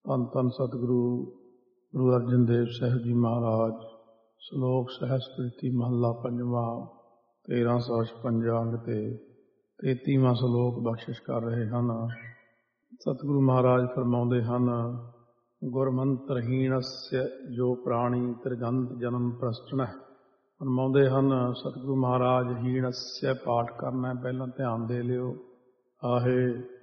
ਧੰਨ ਧੰਨ ਸਤਿਗੁਰੂ ਗੁਰੂ ਅਰਜਨ ਦੇਵ ਸਾਹਿਬ ਜੀ ਮਹਾਰਾਜ। ਸ਼ਲੋਕ ਸਹਿਸਕ੍ਰਿਤੀ ਮਹੱਲਾ ਪੰਜਵਾਂ 1356 ਅੰਗ ਤੇ 33ਵਾਂ ਸ਼ਲੋਕ ਬਖਸ਼ਿਸ਼ ਕਰ ਰਹੇ ਹਨ। ਸਤਿਗੁਰੂ ਮਹਾਰਾਜ ਫਰਮਾਉਂਦੇ ਹਨ, ਗੁਰਮੰਤਰਹੀਣस्य ਜੋ ਪ੍ਰਾਣੀ ਤ੍ਰਿਗੰਧ ਜਨਮ ਪ੍ਰਸਟਣः। ਫਰਮਾਉਂਦੇ ਹਨ ਸਤਿਗੁਰੂ ਮਹਾਰਾਜ, ਹੀਣस्य ਪਾਠ ਕਰਨਾ ਪਹਿਲਾਂ ਧਿਆਨ ਦੇ ਲਿਓ। ਆਹੇ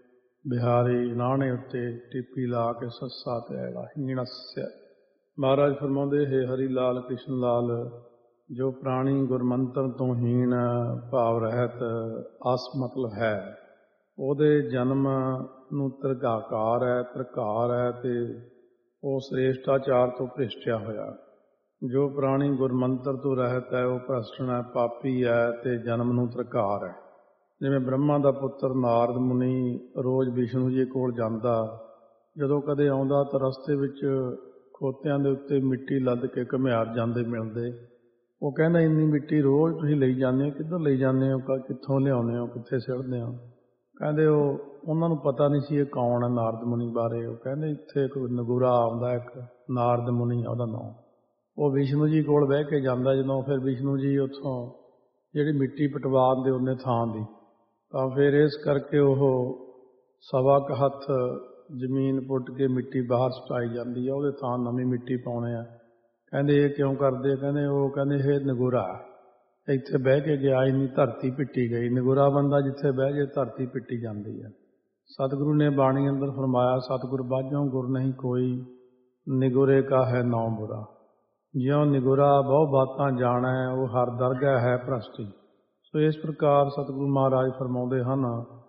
ਬਿਹਾਰੀ ਨਾਣੇ ਉੱਤੇ ਟਿੱਪੀ ਲਾ ਕੇ ਸੱਸਾ ਤੇ ਐੜਾ ਹੀਣस्य। ਮਹਾਰਾਜ ਫਰਮਾਉਂਦੇ, ਹੈ ਹਰੀ ਲਾਲ ਕ੍ਰਿਸ਼ਨ ਲਾਲ, ਜੋ ਪ੍ਰਾਣੀ ਗੁਰਮੰਤਰ ਤੋਂ ਹੀਣ ਭਾਵ ਰਹਿਤ ਅਸਮਤਲਬ ਹੈ, ਉਹਦੇ ਜਨਮ ਨੂੰ ਤ੍ਰਿਗਾਕਾਰ ਹੈ, ਤ੍ਰਿਕਾਰ ਹੈ ਤੇ ਉਹ ਸ੍ਰੇਸ਼ਟਾਚਾਰ ਤੋਂ ਭ੍ਰਿਸ਼ਟਿਆ ਹੋਇਆ। ਜੋ ਪ੍ਰਾਣੀ ਗੁਰਮੰਤਰ ਤੋਂ ਰਹਿਤ ਹੈ ਉਹ ਭ੍ਰਸ਼ਟਣ ਹੈ, ਪਾਪੀ ਹੈ ਤੇ ਜਨਮ ਨੂੰ ਤ੍ਰਿਕਾਰ ਹੈ। ਜਿਵੇਂ ਬ੍ਰਹਮਾ ਦਾ ਪੁੱਤਰ ਨਾਰਦ ਮੁਨੀ ਰੋਜ਼ ਵਿਸ਼ਨੂੰ ਜੀ ਕੋਲ ਜਾਂਦਾ, ਜਦੋਂ ਕਦੇ ਆਉਂਦਾ ਤਾਂ ਰਸਤੇ ਵਿੱਚ ਖੋਤਿਆਂ ਦੇ ਉੱਤੇ ਮਿੱਟੀ ਲੱਦ ਕੇ ਘੁਮਿਆਰ ਜਾਂਦੇ ਮਿਲਦੇ। ਉਹ ਕਹਿੰਦਾ, ਇੰਨੀ ਮਿੱਟੀ ਰੋਜ਼ ਤੁਸੀਂ ਲਈ ਜਾਂਦੇ ਹੋ, ਕਿੱਧਰ ਲਈ ਜਾਂਦੇ ਹੋ, ਕਿੱਥੋਂ ਲਿਆਉਂਦੇ ਹੋ, ਕਿੱਥੇ ਸਿੱਟਦੇ ਹੋ? ਕਹਿੰਦੇ ਉਹਨਾਂ ਨੂੰ ਪਤਾ ਨਹੀਂ ਸੀ ਇਹ ਕੌਣ ਹੈ ਨਾਰਦ ਮੁਨੀ ਬਾਰੇ। ਉਹ ਕਹਿੰਦੇ ਇੱਥੇ ਕੋਈ ਨਗੂਰਾ ਆਉਂਦਾ, ਇੱਕ ਨਾਰਦ ਮੁਨੀ ਉਹਦਾ ਨਾਂ। ਉਹ ਵਿਸ਼ਨੂੰ ਜੀ ਕੋਲ ਬਹਿ ਕੇ ਜਾਂਦਾ, ਜਦੋਂ ਫਿਰ ਵਿਸ਼ਨੂੰ ਜੀ ਉੱਥੋਂ ਜਿਹੜੀ ਮਿੱਟੀ ਪਟਵਾ ਦਿੰਦੇ ਉਹਨੇ ਥਾਂ ਦੀ, ਤਾਂ ਫਿਰ ਇਸ ਕਰਕੇ ਉਹ ਸਵਾ ਕੁ ਹੱਥ ਜ਼ਮੀਨ ਪੁੱਟ ਕੇ ਮਿੱਟੀ ਬਾਹਰ ਸੁਟਾਈ ਜਾਂਦੀ ਹੈ, ਉਹਦੇ ਥਾਂ ਨਵੀਂ ਮਿੱਟੀ ਪਾਉਣੇ ਆ। ਕਹਿੰਦੇ ਇਹ ਕਿਉਂ ਕਰਦੇ? ਕਹਿੰਦੇ ਇਹ ਨਗੂਰਾ ਇੱਥੇ ਬਹਿ ਕੇ ਗਿਆ, ਇੰਨੀ ਧਰਤੀ ਪਿੱਟੀ ਗਈ। ਨਗੂਰਾ ਬੰਦਾ ਜਿੱਥੇ ਬਹਿ ਜੇ ਧਰਤੀ ਪਿੱਟੀ ਜਾਂਦੀ ਹੈ। ਸਤਿਗੁਰੂ ਨੇ ਬਾਣੀ ਅੰਦਰ ਫਰਮਾਇਆ, ਸਤਿਗੁਰ ਬਾਝੋਂ ਗੁਰ ਨਹੀਂ ਕੋਈ, ਨਿਗੁਰੇ ਕਾ ਹੈ ਨੌ ਬੁਰਾ। ਜਿਉਂ ਨਿਗੁਰਾ ਬਹੁ ਬਾਤਾਂ ਜਾਣੈ, ਉਹ ਹਰ ਦਰਗਹਿ ਹੈ ਭ੍ਰਸ਼ਟੀ। ਸੋ ਇਸ ਪ੍ਰਕਾਰ ਸਤਿਗੁਰੂ ਮਹਾਰਾਜ ਫਰਮਾਉਂਦੇ ਹਨ,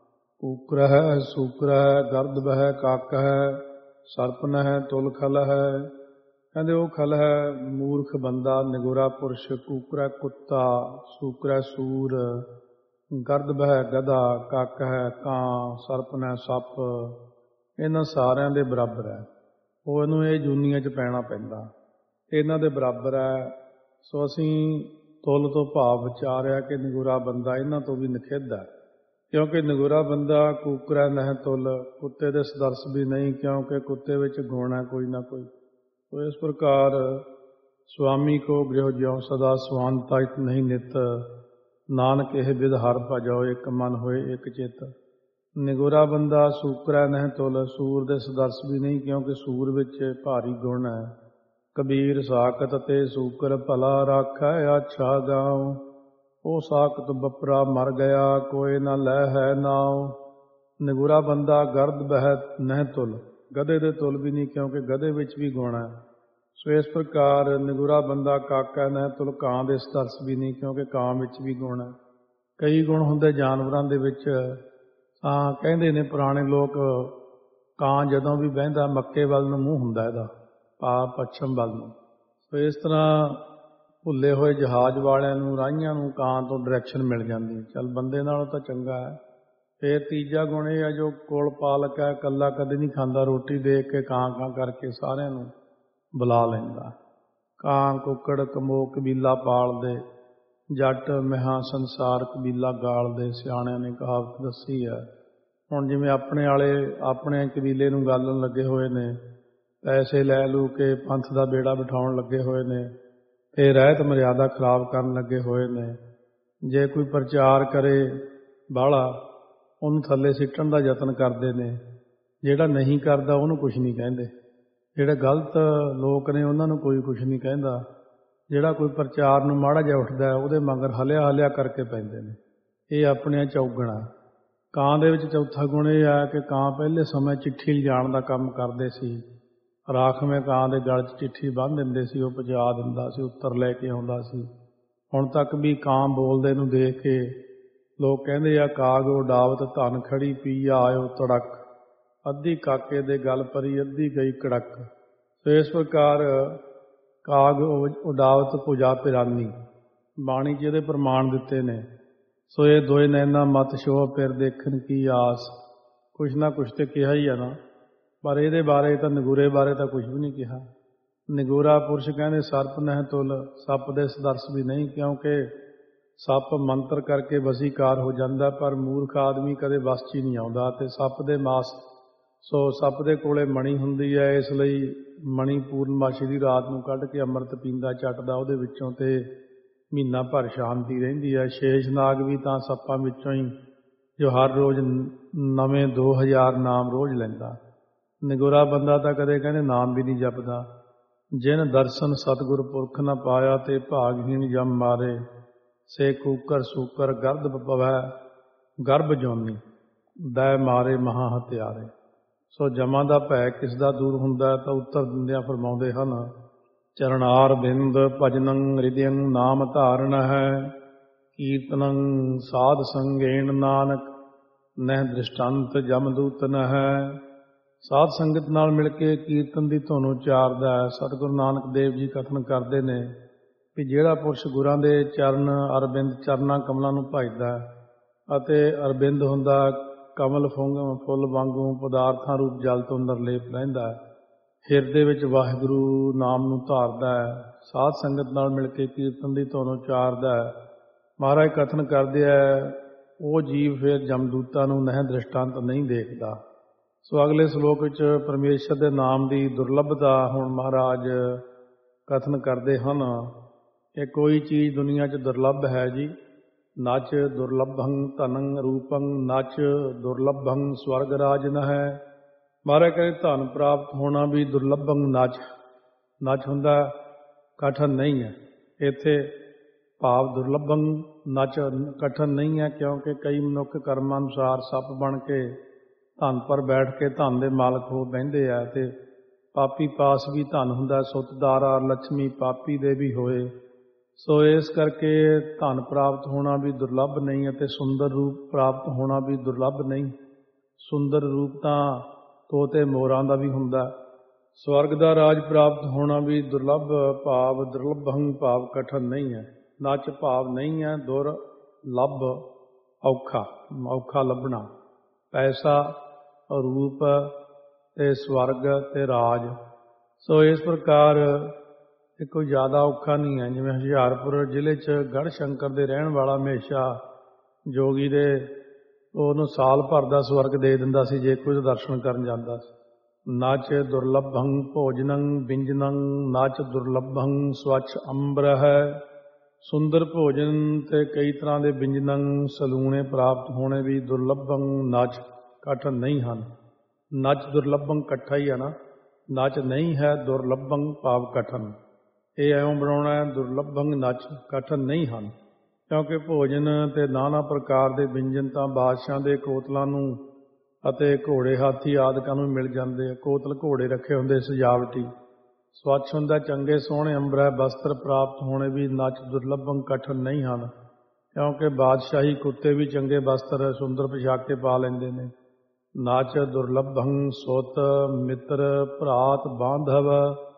ਕੂਕਰਹਿ ਸੂਕਰਹਿ ਗਰਦ ਬਹਿ ਕਾਕਹਿ ਸਰਪ ਨਹਿ ਤੁਲ ਖਲ ਹੈ। ਕਹਿੰਦੇ ਉਹ ਖਲ ਹੈ ਮੂਰਖ ਬੰਦਾ, ਨਿਗੁਰਾ ਪੁਰਸ਼, ਕੂਕਰਹਿ ਕੁੱਤਾ, ਸੂਕਰਹਿ ਸੂਰ, ਗਰਦ ਬਹਿ ਗਧਾ, ਕਾਕਹਿ ਕਾਂ, ਸਰਪ ਨਹਿ ਸੱਪ, ਇਹਨਾਂ ਸਾਰਿਆਂ ਦੇ ਬਰਾਬਰ ਹੈ। ਉਹ ਇਹਨੂੰ ਇਹ ਜੂਨੀਆਂ 'ਚ ਪੈਣਾ ਪੈਂਦਾ, ਇਹਨਾਂ ਦੇ ਬਰਾਬਰ ਹੈ। ਸੋ ਅਸੀਂ ਤੁਲ ਤੋਂ ਭਾਵ ਵਿਚਾਰਿਆ ਕਿ ਨਿਗੁਰਾ ਬੰਦਾ ਇਹਨਾਂ ਤੋਂ ਵੀ ਨਿਖਿੱਧ ਹੈ, ਕਿਉਂਕਿ ਨਿਗੁਰਾ ਬੰਦਾ ਕੂਕਰੈ ਨਹਿ ਤੁਲ, ਕੁੱਤੇ ਦੇ ਸਦਰਸ ਵੀ ਨਹੀਂ, ਕਿਉਂਕਿ ਕੁੱਤੇ ਵਿੱਚ ਗੁਣ ਹੈ ਕੋਈ ਨਾ ਕੋਈ। ਸੋ ਇਸ ਪ੍ਰਕਾਰ ਸੁਆਮੀ ਕੋ ਗ੍ਰਹਿ ਜਿਉ ਸਦਾ ਸਵਾਨਤਾ ਇਤ ਨਹੀਂ ਨਿਤ, ਨਾਨਕ ਇਹ ਬਿਧ ਹਰ ਭਜੋ ਇੱਕ ਮਨ ਹੋਏ ਇੱਕ ਚਿੱਤ। ਨਿਗੁਰਾ ਬੰਦਾ ਸੂਕਰੈ ਨਹਿ ਤੁਲ, ਸੂਰ ਦੇ ਸਦਰਸ ਵੀ ਨਹੀਂ, ਕਿਉਂਕਿ ਸੂਰ ਵਿੱਚ ਭਾਰੀ ਗੁਣ ਹੈ। ਕਬੀਰ ਸਾਕਤ ਤੇ ਸੂਕਰ ਭਲਾ ਰਾਖੈ ਅੱਛਾ ਗਾਉ, ਉਹ ਸਾਕਤ ਬਪਰਾ ਮਰ ਗਿਆ, ਕੋਈ ਨਾ ਲੈ ਹੈ ਨਾਉ। ਨਿਗੁਰਾ ਬੰਦਾ ਗਰਦ ਬਹਿ ਨਹਿ ਤੁਲ, ਗਧੇ ਦੇ ਤੁਲ ਵੀ ਨਹੀਂ, ਕਿਉਂਕਿ ਗਧੇ ਵਿੱਚ ਵੀ ਗੁਣ ਹੈ। ਸੋ ਇਸ ਪ੍ਰਕਾਰ ਨਿਗੁਰਾ ਬੰਦਾ ਕਾਕਾ ਨਹਿ ਤੁਲ, ਕਾਂ ਦੇ ਸਦਰਸ ਵੀ ਨਹੀਂ, ਕਿਉਂਕਿ ਕਾਂ ਵਿੱਚ ਵੀ ਗੁਣ ਹੈ। ਕਈ ਗੁਣ ਹੁੰਦੇ ਜਾਨਵਰਾਂ ਦੇ ਵਿੱਚ। ਤਾਂ ਕਹਿੰਦੇ ਨੇ ਪੁਰਾਣੇ ਲੋਕ, ਕਾਂ ਜਦੋਂ ਵੀ ਬਹਿੰਦਾ ਮੱਕੇ ਵੱਲ ਨੂੰ ਮੂੰਹ ਹੁੰਦਾ ਇਹਦਾ, ਪੱਛਮ ਵੱਲ ਨੂੰ। ਸੋ ਇਸ ਤਰ੍ਹਾਂ ਭੁੱਲੇ ਹੋਏ ਜਹਾਜ਼ ਵਾਲਿਆਂ ਨੂੰ, ਰਾਹੀਆਂ ਨੂੰ ਕਾਂ ਤੋਂ ਡਾਇਰੈਕਸ਼ਨ ਮਿਲ ਜਾਂਦੀ। ਚੱਲ ਬੰਦੇ ਨਾਲੋਂ ਤਾਂ ਚੰਗਾ ਹੈ। ਫਿਰ ਤੀਜਾ ਗੁਣ ਇਹ ਹੈ, ਜੋ ਕੋਲ ਪਾਲਕ ਹੈ, ਇਕੱਲਾ ਕਦੇ ਨਹੀਂ ਖਾਂਦਾ, ਰੋਟੀ ਦੇਖ ਕੇ ਕਾਂ ਕਾਂ ਕਰਕੇ ਸਾਰਿਆਂ ਨੂੰ ਬੁਲਾ ਲੈਂਦਾ। ਕਾਂ ਕੁੱਕੜ ਕਮੋ ਕਬੀਲਾ ਪਾਲਦੇ, ਜੱਟ ਮਹਾਂ ਸੰਸਾਰ ਕਬੀਲਾ ਗਾਲਦੇ, ਸਿਆਣਿਆਂ ਨੇ ਕਹਾਵਤ ਦੱਸੀ ਹੈ। ਹੁਣ ਜਿਵੇਂ ਆਪਣੇ ਵਾਲੇ ਆਪਣੇ ਕਬੀਲੇ ਨੂੰ ਗਾਲਣ ਲੱਗੇ ਹੋਏ ਨੇ, ਪੈਸੇ ਲੈ ਲੂ ਕੇ ਪੰਥ ਦਾ ਬੇੜਾ ਬਿਠਾਉਣ ਲੱਗੇ ਹੋਏ ਨੇ, ਤੇ ਰਹਿਤ ਮਰਿਆਦਾ ਖਰਾਬ ਕਰਨ ਲੱਗੇ ਹੋਏ ਨੇ। ਜੇ ਕੋਈ ਪ੍ਰਚਾਰ ਕਰੇ ਬਾਹਲਾ, ਉਹਨੂੰ ਥੱਲੇ ਸਿੱਟਣ ਦਾ ਯਤਨ ਕਰਦੇ ਨੇ। ਜਿਹੜਾ ਨਹੀਂ ਕਰਦਾ ਉਹਨੂੰ ਕੁਛ ਨਹੀਂ ਕਹਿੰਦੇ, ਜਿਹੜੇ ਗਲਤ ਲੋਕ ਨੇ ਉਹਨਾਂ ਨੂੰ ਕੋਈ ਕੁਛ ਨਹੀਂ ਕਹਿੰਦਾ। ਜਿਹੜਾ ਕੋਈ ਪ੍ਰਚਾਰ ਨੂੰ ਮਾੜਾ ਜਿਹਾ ਉੱਠਦਾ ਉਹਦੇ ਮਗਰ ਹਲਿਆ ਹਲਿਆ ਕਰਕੇ ਪੈਂਦੇ ਨੇ। ਇਹ ਆਪਣੇ ਚੌਗਣਾ। ਕਾਂ ਦੇ ਵਿੱਚ ਚੌਥਾ ਗੁਣ ਇਹ ਹੈ ਕਿ ਕਾਂ ਪਹਿਲੇ ਸਮੇਂ ਚਿੱਠੀ ਲਿਜਾਣ ਦਾ ਕੰਮ ਕਰਦੇ ਸੀ। ਰਾਖਵੇਂ ਕਾਂ ਦੇ ਗਲ 'ਚ ਚਿੱਠੀ ਬੰਨ੍ਹ ਦਿੰਦੇ ਸੀ, ਉਹ ਪਹੁੰਚਾ ਦਿੰਦਾ ਸੀ, ਉੱਤਰ ਲੈ ਕੇ ਆਉਂਦਾ ਸੀ। ਹੁਣ ਤੱਕ ਵੀ ਕਾਂ ਬੋਲਦੇ ਨੂੰ ਦੇਖ ਕੇ ਲੋਕ ਕਹਿੰਦੇ ਆ, ਕਾਗ ਉਡਾਵਤ ਧਨ ਖੜੀ ਪੀਆ ਆਇਓ ਤੜਕ, ਅੱਧੀ ਕਾਕੇ ਦੇ ਗਲ ਪਰੀ ਅੱਧੀ ਗਈ ਕੜਕ। ਸੋ ਇਸ ਪ੍ਰਕਾਰ ਕਾਗ ਉਡਾਵਤ ਭੁਜਾ ਪਿਰਾਨੀ, ਬਾਣੀ 'ਚ ਇਹਦੇ ਪ੍ਰਮਾਣ ਦਿੱਤੇ ਨੇ। ਸੋ ਇਹ ਦੋਏ ਨੈਣਾ ਮਤ ਸ਼ੋਹ ਫਿਰ ਦੇਖਣ ਕੀ ਆਸ, ਕੁਛ ਨਾ ਕੁਛ ਤੇ ਕਿਹਾ ਹੀ ਆ ਨਾ, ਪਰ ਇਹਦੇ ਬਾਰੇ ਤਾਂ ਨਿਗੁਰੇ ਬਾਰੇ ਤਾਂ ਕੁਛ ਵੀ ਨਹੀਂ ਕਿਹਾ। ਨਿਗੁਰਾ ਪੁਰਸ਼ ਕਹਿੰਦੇ ਸਰਪ ਨਹਿ ਤੁਲ, ਸੱਪ ਦੇ ਸਦਰਸ ਵੀ ਨਹੀਂ, ਕਿਉਂਕਿ ਸੱਪ ਮੰਤਰ ਕਰਕੇ ਵਸੀਕਾਰ ਹੋ ਜਾਂਦਾ, ਪਰ ਮੂਰਖ ਆਦਮੀ ਕਦੇ ਵਸ 'ਚ ਹੀ ਨਹੀਂ ਆਉਂਦਾ। ਤੇ ਸੱਪ ਦੇ ਮਾਸ ਸੋ ਸੱਪ ਦੇ ਕੋਲੇ ਮਣੀ ਹੁੰਦੀ ਹੈ, ਇਸ ਲਈ ਮਣੀ ਪੂਰਨਮਾਸ਼ੀ ਦੀ ਰਾਤ ਨੂੰ ਕੱਢ ਕੇ ਅੰਮ੍ਰਿਤ ਪੀਂਦਾ, ਚੱਟਦਾ ਉਹਦੇ ਵਿੱਚੋਂ, ਤੇ ਮਹੀਨਾ ਭਰ ਸ਼ਾਂਤੀ ਰਹਿੰਦੀ ਹੈ। ਸ਼ੇਸ਼ਨਾਗ ਵੀ ਤਾਂ ਸੱਪਾਂ ਵਿੱਚੋਂ ਹੀ, ਜੋ ਹਰ ਰੋਜ਼ ਨਵੇਂ 2000 ਨਾਮ ਰੋਜ਼ ਲੈਂਦਾ। ਨਿਗੁਰਾ ਬੰਦਾ ਤਾਂ ਕਦੇ ਕਹਿੰਦੇ ਨਾਮ ਵੀ ਨਹੀਂ ਜਪਦਾ। ਜਿਨ ਦਰਸ਼ਨ ਸਤਿਗੁਰ ਪੁਰਖ ਨ ਪਾਇਆ, ਤੇ ਭਾਗਹੀਣ ਜਮ ਮਾਰੇ, ਸੇ ਕੂਕਰ ਸੂਕਰ ਗਰਦ ਪਵੈ ਗਰਭ ਜੋਨੀ, ਦੈ ਮਾਰੇ ਮਹਾ ਹਤਿਆਰੇ। ਸੋ ਜਮਾਂ ਦਾ ਭੈ ਕਿਸ ਦਾ ਦੂਰ ਹੁੰਦਾ ਹੈ? ਤਾਂ ਉੱਤਰ ਦਿੰਦਿਆਂ ਫਰਮਾਉਂਦੇ ਹਨ, ਚਰਨਾਰ ਬਿੰਦ ਭਜਨੰ ਹ੍ਰਿਦਯੰ ਨਾਮ ਧਾਰਨ ਹੈ, ਕੀਰਤਨੰ ਸਾਧ ਸੰਗੇਣ ਨਾਨਕ ਨਹਿ ਦ੍ਰਿਸ਼ਟੰਤ ਜਮਦੂਤ ਨ ਹੈ। ਸਾਧ ਸੰਗਤ ਨਾਲ ਮਿਲ ਕੇ ਕੀਰਤਨ ਦੀ ਧੁਨ ਉਚਾਰਦਾ ਹੈ। ਸਤਿਗੁਰੂ ਨਾਨਕ ਦੇਵ ਜੀ ਕਥਨ ਕਰਦੇ ਨੇ ਵੀ ਜਿਹੜਾ ਪੁਰਸ਼ ਗੁਰਾਂ ਦੇ ਚਰਨ ਅਰਬਿੰਦ ਚਰਨਾਂ ਕਮਲਾਂ ਨੂੰ ਭਜਦਾ ਹੈ, ਅਤੇ ਅਰਬਿੰਦ ਹੁੰਦਾ ਕਮਲ ਫੁੱਲ ਵਾਂਗੂ ਪਦਾਰਥਾਂ ਰੂਪ ਜਲ ਤੋਂ ਨਿਰਲੇਪ ਰਹਿੰਦਾ ਹੈ, ਹਿਰਦੇ ਵਿੱਚ ਵਾਹਿਗੁਰੂ ਨਾਮ ਨੂੰ ਧਾਰਦਾ ਹੈ, ਸਾਧ ਸੰਗਤ ਨਾਲ ਮਿਲ ਕੇ ਕੀਰਤਨ ਦੀ ਧੁਨ ਉਚਾਰਦਾ ਹੈ, ਮਹਾਰਾਜ ਕਥਨ ਕਰਦੇ ਹੈ, ਉਹ ਜੀਵ ਫਿਰ ਜਮਦੂਤਾਂ ਨੂੰ ਨਹਿ ਦ੍ਰਿਸ਼ਟਾਂਤ ਨਹੀਂ ਦੇਖਦਾ। ਸੋ ਅਗਲੇ ਸਲੋਕ ਵਿੱਚ ਪਰਮੇਸ਼ਰ ਦੇ ਨਾਮ ਦੀ ਦੁਰਲੱਭਤਾ ਹੁਣ ਮਹਾਰਾਜ ਕਥਨ ਕਰਦੇ ਹਨ ਕਿ ਕੋਈ ਚੀਜ਼ ਦੁਨੀਆ 'ਚ ਦੁਰਲੱਭ ਹੈ ਜੀ। ਨਚ ਦੁਰਲੱਭੰ ਧਨੰ ਰੂਪੰ ਨਚ ਦੁਰਲੱਭੰ ਸਵਰਗ ਰਾਜ ਨ ਹੈ। ਮਹਾਰਾਜ ਕਹਿੰਦੇ ਧਨ ਪ੍ਰਾਪਤ ਹੋਣਾ ਵੀ ਦੁਰਲੱਭੰ ਨਚ, ਨਚ ਹੁੰਦਾ ਕਠਨ ਨਹੀਂ ਹੈ। ਇੱਥੇ ਭਾਵ ਦੁਰਲੱਭੰ ਨਚ ਕਠਨ ਨਹੀਂ ਹੈ, ਕਿਉਂਕਿ ਕਈ ਮਨੁੱਖ ਕਰਮਾਂ ਅਨੁਸਾਰ ਸੱਪ ਬਣ ਕੇ ਧਨ ਪਰ ਬੈਠ ਕੇ ਧਨ ਦੇ ਮਾਲਕ ਹੋ ਬਹਿੰਦੇ ਆ, ਤੇ ਪਾਪੀ ਪਾਸ ਵੀ ਧਨ ਹੁੰਦਾ, ਸੁੱਤਦਾਰਾ ਲక్ష్ਮੀ ਪਾਪੀ ਦੇ ਵੀ ਹੋਏ। ਸੋ ਇਸ ਕਰਕੇ ਧਨ ਪ੍ਰਾਪਤ ਹੋਣਾ ਵੀ ਦੁਰਲੱਭ ਨਹੀਂ, ਅਤੇ ਸੁੰਦਰ ਰੂਪ ਪ੍ਰਾਪਤ ਹੋਣਾ ਵੀ ਦੁਰਲੱਭ ਨਹੀਂ। ਸੁੰਦਰ ਰੂਪ ਤਾਂ ਤੋਤੇ ਮੋਰਾਂ ਦਾ ਵੀ ਹੁੰਦਾ। ਸਵਰਗ ਦਾ ਰਾਜ ਪ੍ਰਾਪਤ ਹੋਣਾ ਵੀ ਦੁਰਲੱਭ, ਭਾਵ ਦੁਰਲੱਭੰ ਭਾਵ ਕਠਨ ਨਹੀਂ ਹੈ। ਨਚ ਭਾਵ ਨਹੀਂ ਹੈ, ਦੁਰਲੱਭ ਔਖਾ, ਔਖਾ ਲੱਭਣਾ। ਪੈਸਾ, ਰੂਪ ਤੇ ਸਵਰਗ ਤੇ ਰਾਜ, ਸੋ ਇਸ ਪ੍ਰਕਾਰ ਇਹ ਕੋਈ ਜ਼ਿਆਦਾ ਔਖਾ ਨਹੀਂ ਹੈ। ਜਿਵੇਂ ਹੁਸ਼ਿਆਰਪੁਰ ਜ਼ਿਲ੍ਹੇ 'ਚ ਗੜ੍ਹ ਸ਼ੰਕਰ ਦੇ ਰਹਿਣ ਵਾਲਾ ਹਮੇਸ਼ਾ ਜੋਗੀ ਦੇ ਉਹਨੂੰ ਸਾਲ ਭਰ ਦਾ ਸਵਰਗ ਦੇ ਦਿੰਦਾ ਸੀ ਜੇ ਕੋਈ ਦਰਸ਼ਨ ਕਰਨ ਜਾਂਦਾ ਸੀ। ਨਚ ਦੁਰਲੱਭੰ ਭੋਜਨੰ ਵਿੰਜਨੰ ਨਚ ਦੁਰਲੱਭੰ ਸਵੱਛ ਅੰਬਰ ਹੈ। ਸੁੰਦਰ ਭੋਜਨ ਤੇ ਕਈ ਤਰ੍ਹਾਂ ਦੇ ਵਿੰਜਨੰ ਸਲੂਣੇ ਪ੍ਰਾਪਤ ਹੋਣੇ ਵੀ ਦੁਰਲੱਭੰ ਨਚ ਕਠਨ ਨਹੀਂ ਹਨ। ਨਚ ਦੁਰਲੱਭੰ ਇਕੱਠਾ ਹੀ ਹੈ ਨਾ, ਨਚ ਨਹੀਂ ਹੈ ਦੁਰਲੱਭੰ ਭਾਵ ਕਠਨ। ਇਹ ਐਉਂ ਬਣਾਉਣਾ ਹੈ, ਦੁਰਲੱਭੰ ਨਚ ਕਠਨ ਨਹੀਂ ਹਨ, ਕਿਉਂਕਿ ਭੋਜਨ ਤੇ ਨਾਨਾ ਪ੍ਰਕਾਰ ਦੇ ਵਿਅੰਜਨ ਤਾਂ ਬਾਦਸ਼ਾਹਾਂ ਦੇ ਕੋਤਲਾਂ ਨੂੰ ਅਤੇ ਘੋੜੇ ਹਾਥੀ ਆਦਿਕਾਂ ਨੂੰ ਮਿਲ ਜਾਂਦੇ ਆ। ਕੋਤਲ ਘੋੜੇ ਰੱਖੇ ਹੁੰਦੇ ਸਜਾਵਟੀ, ਸਵੱਛ ਹੁੰਦਾ, ਚੰਗੇ ਸੋਹਣੇ ਅੰਬਰੈ ਬਸਤਰ ਪ੍ਰਾਪਤ ਹੋਣੇ ਵੀ ਨਚ ਦੁਰਲੱਭੰ ਕਠਨ ਨਹੀਂ ਹਨ, ਕਿਉਂਕਿ ਬਾਦਸ਼ਾਹੀ ਕੁੱਤੇ ਵੀ ਚੰਗੇ ਬਸਤਰ ਸੁੰਦਰ ਪੋਸ਼ਾਕੇ ਪਾ ਲੈਂਦੇ ਨੇ। ਨਚ ਦੁਰਲੱਭੰ ਸੁਤ ਮਿੱਤਰ ਭਰਾਤ ਬਾਂਧਵ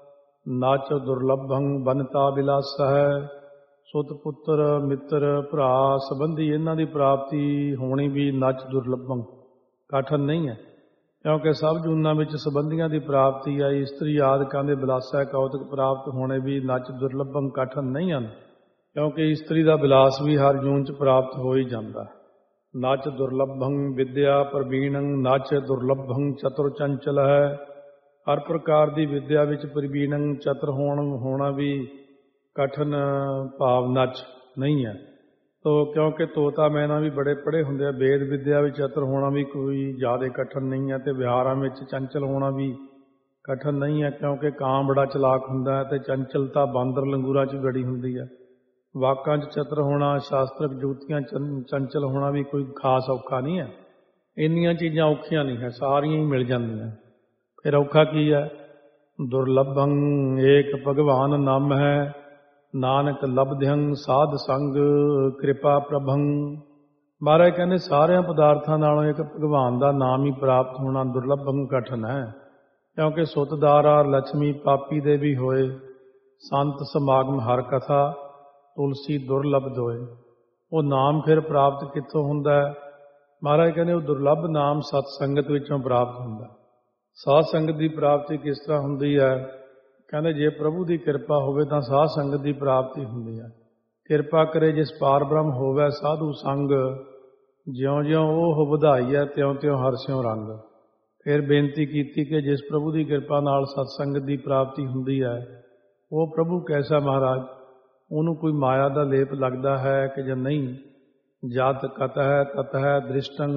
ਨਚ ਦੁਰਲੱਭੰ ਬਨਤਾ ਬਿਲਾਸ ਹੈ। ਸੁਤ ਪੁੱਤਰ ਮਿੱਤਰ ਭਰਾ ਸੰਬੰਧੀ ਇਹਨਾਂ ਦੀ ਪ੍ਰਾਪਤੀ ਹੋਣੀ ਵੀ ਨਚ ਦੁਰਲੱਭੰ ਕਠਨ ਨਹੀਂ ਹੈ, ਕਿਉਂਕਿ ਸਭ ਜੂਨਾਂ ਵਿੱਚ ਸੰਬੰਧੀਆਂ ਦੀ ਪ੍ਰਾਪਤੀ ਹੈ। ਇਸਤਰੀ ਆਦਿਕਾਂ ਦੇ ਬਿਲਾਸਾ ਕੌਤਕ ਪ੍ਰਾਪਤ ਹੋਣੇ ਵੀ ਨਚ ਦੁਰਲੱਭੰ ਕਠਨ ਨਹੀਂ ਹਨ, ਕਿਉਂਕਿ ਇਸਤਰੀ ਦਾ ਬਿਲਾਸ ਵੀ ਹਰ ਜੂਨ 'ਚ ਪ੍ਰਾਪਤ ਹੋ ਹੀ ਜਾਂਦਾ। ਨਚ ਦੁਰਲੱਭੰ ਵਿਦਿਆ ਪ੍ਰਵੀਣੰ ਨਚ ਦੁਰਲੱਭੰ ਚਤੁਰ ਚੰਚਲ ਹੈ। ਹਰ ਪ੍ਰਕਾਰ ਦੀ ਵਿਦਿਆ ਵਿੱਚ ਪ੍ਰਵੀਣੰ ਚਤੁਰ ਹੋਣਾ ਵੀ ਕਠਨ ਭਾਵ ਨਚ ਨਹੀਂ ਹੈ। ਤੋ ਕਿਉਂਕਿ ਤੋਤਾ ਮੈਨਾ ਵੀ ਬੜੇ ਪੜ੍ਹੇ ਹੁੰਦੇ ਆ, ਵੇਦ ਵਿਦਿਆ ਵਿੱਚ ਚਤੁਰ ਹੋਣਾ ਵੀ ਕੋਈ ਜ਼ਿਆਦਾ ਕਠਨ ਨਹੀਂ ਹੈ, ਤੇ ਵਿਹਾਰਾਂ ਵਿੱਚ ਚੰਚਲ ਹੋਣਾ ਵੀ ਕਠਨ ਨਹੀਂ ਹੈ, ਕਿਉਂਕਿ ਕਾਂ ਬੜਾ ਚਲਾਕ ਹੁੰਦਾ ਹੈ, ਤੇ ਚੰਚਲਤਾ ਬਾਂਦਰ ਲੰਗੂਰਾਂ 'ਚ ਬੜੀ ਹੁੰਦੀ ਹੈ। ਵਾਕਾਂ 'ਚ ਚਤੁਰ ਹੋਣਾ, ਸ਼ਾਸਤਰਕ ਜੁਗਤੀਆਂ ਚੰਚਲ ਹੋਣਾ ਵੀ ਕੋਈ ਖਾਸ ਔਖਾ ਨਹੀਂ ਹੈ। ਇੰਨੀਆਂ ਚੀਜ਼ਾਂ ਔਖੀਆਂ ਨਹੀਂ ਹੈ, ਸਾਰੀਆਂ ਹੀ ਮਿਲ ਜਾਂਦੀਆਂ। ਫਿਰ ਔਖਾ ਕੀ ਹੈ? ਦੁਰਲੱਭੰ ਏਕ ਭਗਵਾਨ ਨਾਮ ਹੈ ਨਾਨਕ ਲਬਧਿਅੰ ਸਾਧ ਸੰਗ ਕਿਰਪਾ ਪ੍ਰਭੰ। ਮਹਾਰਾਜ ਕਹਿੰਦੇ ਸਾਰਿਆਂ ਪਦਾਰਥਾਂ ਨਾਲੋਂ ਇੱਕ ਭਗਵਾਨ ਦਾ ਨਾਮ ਹੀ ਪ੍ਰਾਪਤ ਹੋਣਾ ਦੁਰਲੱਭੰ ਕਠਨ ਹੈ, ਕਿਉਂਕਿ ਸੁਤਦਾਰਾ ਲక్ష్ਮੀ ਪਾਪੀ ਦੇ ਵੀ ਹੋਏ। ਸੰਤ ਸਮਾਗਮ ਹਰ ਕਥਾ ਤੁਲਸੀ ਦੁਰਲੱਭ ਹੋਏ। ਉਹ ਨਾਮ ਫਿਰ ਪ੍ਰਾਪਤ ਕਿੱਥੋਂ ਹੁੰਦਾ ਹੈ? ਮਹਾਰਾਜ ਕਹਿੰਦੇ ਉਹ ਦੁਰਲੱਭ ਨਾਮ ਸਤ ਸੰਗਤ ਵਿੱਚੋਂ ਪ੍ਰਾਪਤ ਹੁੰਦਾ। ਸਾਧ ਸੰਗਤ ਦੀ ਪ੍ਰਾਪਤੀ ਕਿਸ ਤਰ੍ਹਾਂ ਹੁੰਦੀ ਹੈ? ਕਹਿੰਦੇ ਜੇ ਪ੍ਰਭੂ ਦੀ ਕਿਰਪਾ ਹੋਵੇ ਤਾਂ ਸਾਧ ਸੰਗਤ ਦੀ ਪ੍ਰਾਪਤੀ ਹੁੰਦੀ ਹੈ। ਕਿਰਪਾ ਕਰੇ ਜਿਸ ਪਾਰ ਬ੍ਰਹਮ ਹੋਵੇ ਸਾਧੂ ਸੰਗ, ਜਿਉਂ ਜਿਉਂ ਉਹ ਵਧਾਈ ਹੈ ਤਿਉਂ ਤਿਉਂ ਹਰਸਿਉਂ ਰੰਗ। ਫਿਰ ਬੇਨਤੀ ਕੀਤੀ ਕਿ ਜਿਸ ਪ੍ਰਭੂ ਦੀ ਕਿਰਪਾ ਨਾਲ ਸਤਸੰਗਤ ਦੀ ਪ੍ਰਾਪਤੀ ਹੁੰਦੀ ਹੈ, ਉਹ ਪ੍ਰਭੂ ਕੈਸਾ ਮਹਾਰਾਜ? ਉਹਨੂੰ ਕੋਈ ਮਾਇਆ ਦਾ ਲੇਪ ਲੱਗਦਾ ਹੈ ਕਿ ਜਾਂ ਨਹੀਂ? ਜਤ ਕਤਹਿ ਤਤਹਿ ਦ੍ਰਿਸ਼ਟੰ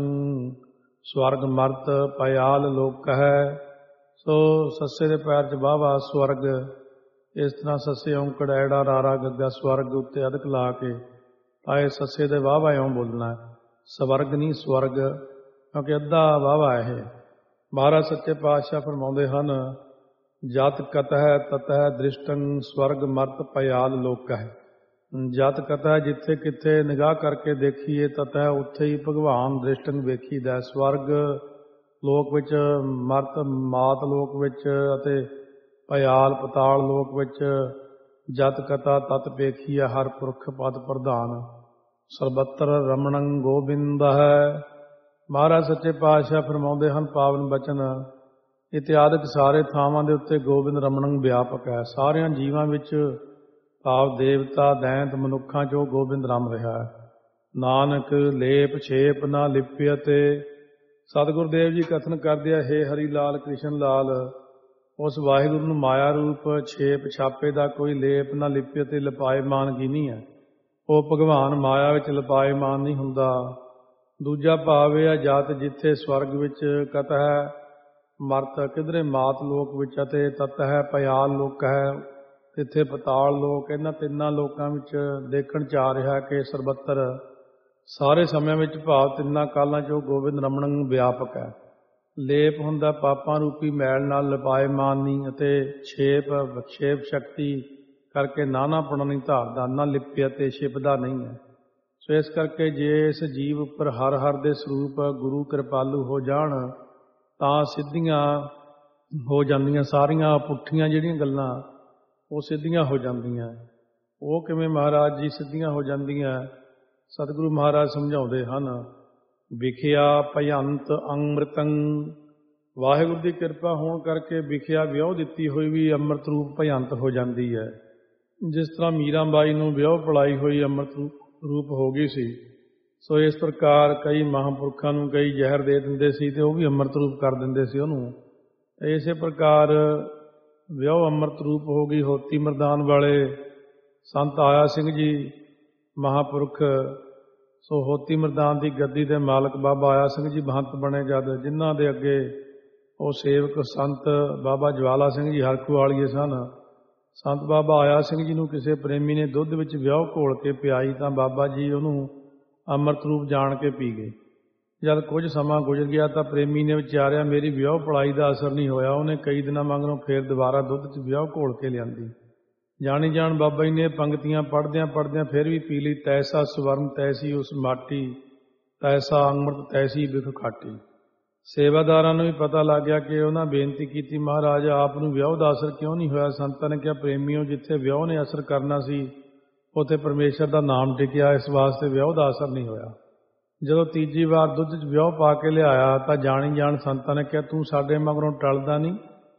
ਸਵਰਗ ਮਰਤ ਪਯਾਲ ਲੋਕ ਹੈ। ਸੋ ਸੱਸੇ ਦੇ ਪੈਰ 'ਚ ਵਾਹਵਾ ਸਵਰਗ, ਇਸ ਤਰ੍ਹਾਂ ਸੱਸੇ ਔਂਕੜ ਐੜਾ ਰਾਰਾ ਗੱਗਾ ਸਵਰਗ ਉੱਤੇ ਅਧਿਕ ਲਾ ਕੇ ਆਏ ਸੱਸੇ ਦੇ ਵਾਹਵਾ ਇਉਂ ਬੋਲਣਾ, ਸਵਰਗ ਨਹੀਂ ਸਵਰਗ, ਕਿਉਂਕਿ ਅੱਧਾ ਵਾਹਵਾ ਇਹ। ਮਹਾਰਾਜ ਸੱਚੇ ਪਾਤਸ਼ਾਹ ਫਰਮਾਉਂਦੇ ਹਨ, ਜਤ ਕਤਹਿ ਤਤਹਿ ਦ੍ਰਿਸ਼ਟੰ ਸਵਰਗ ਮਰਤ ਪਯਾਲ ਲੋਕ ਹੈ। ਜਤ ਕਤਹਿ ਜਿੱਥੇ ਕਿੱਥੇ ਨਿਗਾਹ ਕਰਕੇ ਦੇਖੀਏ, ਤਤਹਿ ਉੱਥੇ ਹੀ ਭਗਵਾਨ ਦ੍ਰਿਸ਼ਟੰ ਵੇਖੀਦਾ। ਸਵਰਗ ਲੋਕ ਵਿੱਚ, ਮਰਤ ਮਾਤ ਲੋਕ ਵਿੱਚ ਅਤੇ ਪਯਾਲ ਪਤਾਲ ਲੋਕ ਵਿੱਚ। ਜਤ ਕਥਾ ਤਤ ਵੇਖੀਆ ਹਰ ਪੁਰਖ ਪਦ ਪ੍ਰਧਾਨ, ਸਰਬੱਤਰ ਰਮਣੰ ਗੋਬਿੰਦ ਹੈ। ਮਹਾਰਾਜ ਸੱਚੇ ਪਾਤਸ਼ਾਹ ਫਰਮਾਉਂਦੇ ਹਨ ਪਾਵਨ ਬਚਨ, ਇਤਿਆਦਿਕ ਸਾਰੇ ਥਾਵਾਂ ਦੇ ਉੱਤੇ ਗੋਬਿੰਦ ਰਮਣੰ ਵਿਆਪਕ ਹੈ। ਸਾਰਿਆਂ ਜੀਵਾਂ ਵਿੱਚ ਭਾਵ ਦੇਵਤਾ ਦੈਂਤ ਮਨੁੱਖਾਂ 'ਚ ਉਹ ਗੋਬਿੰਦ ਰਮ ਰਿਹਾ ਹੈ। ਨਾਨਕ ਲੇਪ ਛੇਪ ਨਾ ਲਿਪਿਆ। ਤੇ ਸਤਿਗੁਰੂ ਦੇਵ ਜੀ ਕਥਨ ਕਰਦੇ ਆ, ਹੇ ਹਰੀ ਲਾਲ ਕ੍ਰਿਸ਼ਨ ਲਾਲ, ਉਸ ਵਾਹਿਗੁਰੂ ਨੂੰ ਮਾਇਆ ਰੂਪ ਛੇਪ ਛਾਪੇ ਦਾ ਕੋਈ ਲੇਪ ਨਾ ਲਿਪਿਆ ਤੇ ਲਪਾਏਮਾਨ ਕੀ ਨਹੀਂ ਹੈ। ਉਹ ਭਗਵਾਨ ਮਾਇਆ ਵਿੱਚ ਲਪਾਏਮਾਨ ਨਹੀਂ ਹੁੰਦਾ। ਦੂਜਾ ਭਾਵ ਇਹ ਆ, ਜਤ ਜਿੱਥੇ ਸਵਰਗ ਵਿੱਚ, ਕਤ ਹੈ ਮਰਤ ਕਿਧਰੇ ਮਾਤ ਲੋਕ ਵਿੱਚ, ਅਤੇ ਤਤ ਹੈ ਪਯਾਲ ਲੋਕ ਹੈ, ਤਿੱਥੇ ਪਤਾਲ ਲੋਕ। ਇਹਨਾਂ ਤਿੰਨਾਂ ਲੋਕਾਂ ਵਿੱਚ ਦੇਖਣ 'ਚ ਆ ਰਿਹਾ ਕਿ ਸਰਬੱਤਰ ਸਾਰੇ ਸਮਿਆਂ ਵਿੱਚ ਭਾਵ ਤਿੰਨਾਂ ਕਾਲਾਂ 'ਚ ਉਹ ਗੋਬਿੰਦ ਰਮਣੰ ਵਿਆਪਕ ਹੈ। ਲੇਪ ਹੁੰਦਾ ਪਾਪਾਂ ਰੂਪੀ ਮੈਲ ਨਾਲ ਲਪਾਏਮਾਨ ਨਹੀਂ, ਅਤੇ ਛੇਪ ਵਿਖੇਪ ਸ਼ਕਤੀ ਕਰਕੇ ਨਾਨਾਪੁਣਾ ਨਹੀਂ ਧਾਰਦਾ, ਨਾ ਲਿਪਿਆ ਤੇ ਛਿਪਦਾ ਨਹੀਂ ਹੈ। ਸੋ ਇਸ ਕਰਕੇ ਜੇ ਇਸ ਜੀਵ ਉੱਪਰ ਹਰ ਹਰ ਦੇ ਸਰੂਪ ਗੁਰੂ ਕਿਰਪਾਲੂ ਹੋ ਜਾਣ ਤਾਂ ਸਿੱਧੀਆਂ ਹੋ ਜਾਂਦੀਆਂ, ਸਾਰੀਆਂ ਪੁੱਠੀਆਂ ਜਿਹੜੀਆਂ ਗੱਲਾਂ ਉਹ ਸਿੱਧੀਆਂ ਹੋ ਜਾਂਦੀਆਂ। ਉਹ ਕਿਵੇਂ ਮਹਾਰਾਜ ਜੀ ਸਿੱਧੀਆਂ ਹੋ ਜਾਂਦੀਆਂ? ਸਤਿਗੁਰੂ ਮਹਾਰਾਜ ਸਮਝਾਉਂਦੇ ਹਨ, ਵਿਖਿਆ ਭਯੰਤ ਅੰਮ੍ਰਿਤੰ। ਵਾਹਿਗੁਰੂ ਦੀ ਕਿਰਪਾ ਹੋਣ ਕਰਕੇ ਵਿਖਿਆ ਵਿਆਹ ਦਿੱਤੀ ਹੋਈ ਵੀ ਅੰਮ੍ਰਿਤ ਰੂਪ ਭਯੰਤ ਹੋ ਜਾਂਦੀ ਹੈ। ਜਿਸ ਤਰ੍ਹਾਂ ਮੀਰਾਂ ਬਾਈ ਨੂੰ ਵਿਆਹ ਪਲਾਈ ਹੋਈ ਅੰਮ੍ਰਿਤ ਰੂਪ ਹੋ ਗਈ ਸੀ, ਸੋ ਇਸ ਪ੍ਰਕਾਰ ਕਈ ਮਹਾਂਪੁਰਖਾਂ ਨੂੰ ਕਈ ਜ਼ਹਿਰ ਦੇ ਦਿੰਦੇ ਸੀ ਤੇ ਉਹ ਵੀ ਅੰਮ੍ਰਿਤ ਰੂਪ ਕਰ ਦਿੰਦੇ ਸੀ ਉਹਨੂੰ। ਇਸੇ ਪ੍ਰਕਾਰ ਵਿਆਹ ਅੰਮ੍ਰਿਤ ਰੂਪ ਹੋ ਗਈ। ਹੋਤੀ ਮਰਦਾਨ ਵਾਲੇ ਸੰਤ ਆਇਆ ਸਿੰਘ ਜੀ ਮਹਾਂਪੁਰਖ, ਸੋ ਹੋਤੀ ਮਰਦਾਨ ਦੀ ਗੱਦੀ ਦੇ ਮਾਲਕ ਬਾਬਾ ਆਇਆ ਸਿੰਘ ਜੀ ਮਹੰਤ ਬਣੇ ਜਦ, ਜਿਨ੍ਹਾਂ ਦੇ ਅੱਗੇ ਉਹ ਸੇਵਕ ਸੰਤ ਬਾਬਾ ਜਵਾਲਾ ਸਿੰਘ ਜੀ ਹਰਖੂ ਵਾਲੀਏ ਸਨ। ਸੰਤ ਬਾਬਾ ਆਇਆ ਸਿੰਘ ਜੀ ਨੂੰ ਕਿਸੇ ਪ੍ਰੇਮੀ ਨੇ ਦੁੱਧ ਵਿੱਚ ਵਿਆਹ ਘੋਲ ਕੇ ਪਿਆਈ ਤਾਂ ਬਾਬਾ ਜੀ ਉਹਨੂੰ ਅੰਮ੍ਰਿਤ ਰੂਪ ਜਾਣ ਕੇ ਪੀ ਗਏ। ਜਦ ਕੁਝ ਸਮਾਂ ਗੁਜ਼ਰ ਗਿਆ ਤਾਂ ਪ੍ਰੇਮੀ ਨੇ ਵਿਚਾਰਿਆ ਮੇਰੀ ਵਿਆਹ ਪੜਾਈ ਦਾ ਅਸਰ ਨਹੀਂ ਹੋਇਆ। ਉਹਨੇ ਕਈ ਦਿਨਾਂ ਮਗਰੋਂ ਫੇਰ ਦੁਬਾਰਾ ਦੁੱਧ 'ਚ ਵਿਆਹ ਘੋਲ ਕੇ ਲਿਆਂਦੀ। ਜਾਣੀ ਜਾਣ ਬਾਬਾ ਜੀ ਨੇ ਪੰਗਤੀਆਂ ਪੜ੍ਹਦਿਆਂ ਪੜ੍ਹਦਿਆਂ ਫਿਰ ਵੀ ਪੀ ਲਈ। ਤੈਸਾ ਸਵਰਨ ਤੈਸੀ ਉਸ ਮਾਟੀ, ਤੈਸਾ ਅੰਮ੍ਰਿਤ ਤੈਸੀ ਬਿਖ ਖਾਟੀ। ਸੇਵਾਦਾਰਾਂ ਨੂੰ ਵੀ ਪਤਾ ਲੱਗ ਗਿਆ ਕਿ ਉਹਨਾਂ ਬੇਨਤੀ ਕੀਤੀ, ਮਹਾਰਾਜ ਆਪ ਨੂੰ ਵਿਆਹ ਦਾ ਅਸਰ ਕਿਉਂ ਨਹੀਂ ਹੋਇਆ? ਸੰਤਾਂ ਨੇ ਕਿਹਾ, ਪ੍ਰੇਮੀਓ ਜਿੱਥੇ ਵਿਆਹ ਨੇ ਅਸਰ ਕਰਨਾ ਸੀ ਉੱਥੇ ਪਰਮੇਸ਼ਰ ਦਾ ਨਾਮ ਟਿਕਿਆ, ਇਸ ਵਾਸਤੇ ਵਿਆਹ ਦਾ ਅਸਰ ਨਹੀਂ ਹੋਇਆ। ਜਦੋਂ ਤੀਜੀ ਵਾਰ ਦੁੱਧ 'ਚ ਵਿਆਹ ਪਾ ਕੇ ਲਿਆਇਆ ਤਾਂ ਜਾਣੀ ਜਾਣ ਸੰਤਾਂ ਨੇ ਕਿਹਾ, ਤੂੰ ਸਾਡੇ ਮਗਰੋਂ ਟਲਦਾ ਨਹੀਂ?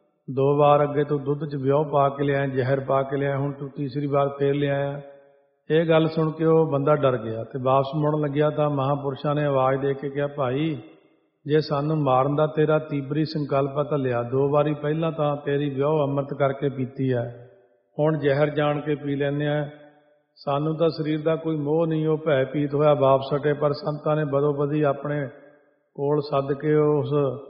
2 ਵਾਰ ਅੱਗੇ ਤੂੰ ਦੁੱਧ 'ਚ ਵਿਆਹ ਪਾ ਕੇ ਲਿਆਇਆ, ਜ਼ਹਿਰ ਪਾ ਕੇ ਲਿਆਇਆ, ਹੁਣ ਤੂੰ ਤੀਸਰੀ ਵਾਰ ਫੇਰ ਲਿਆਇਆ। ਇਹ ਗੱਲ ਸੁਣ ਕੇ ਉਹ ਬੰਦਾ ਡਰ ਗਿਆ ਤੇ ਵਾਪਸ ਮੁੜਨ ਲੱਗਿਆ ਤਾਂ ਮਹਾਂਪੁਰਸ਼ਾਂ ਨੇ ਆਵਾਜ਼ ਦੇ ਕੇ ਕਿਹਾ, ਭਾਈ ਜੇ ਸਾਨੂੰ ਮਾਰਨ ਦਾ ਤੇਰਾ ਤੀਬਰੀ ਸੰਕਲਪ ਹੈ ਤਾਂ ਲਿਆ। 2 ਵਾਰੀ ਪਹਿਲਾਂ ਤਾਂ ਤੇਰੀ ਵਿਆਹ ਅੰਮ੍ਰਿਤ ਕਰਕੇ ਪੀਤੀ ਹੈ, ਹੁਣ ਜ਼ਹਿਰ ਜਾਣ ਕੇ ਪੀ ਲੈਂਦੇ ਆ। ਸਾਨੂੰ ਤਾਂ ਸਰੀਰ ਦਾ ਕੋਈ ਮੋਹ ਨਹੀਂ। ਉਹ ਭੈ ਪੀਤ ਹੋਇਆ ਵਾਪਸ ਹਟੇ, ਪਰ ਸੰਤਾਂ ਨੇ ਬਦੋ ਬਦੀ ਆਪਣੇ ਕੋਲ ਸੱਦ ਕੇ ਉਸ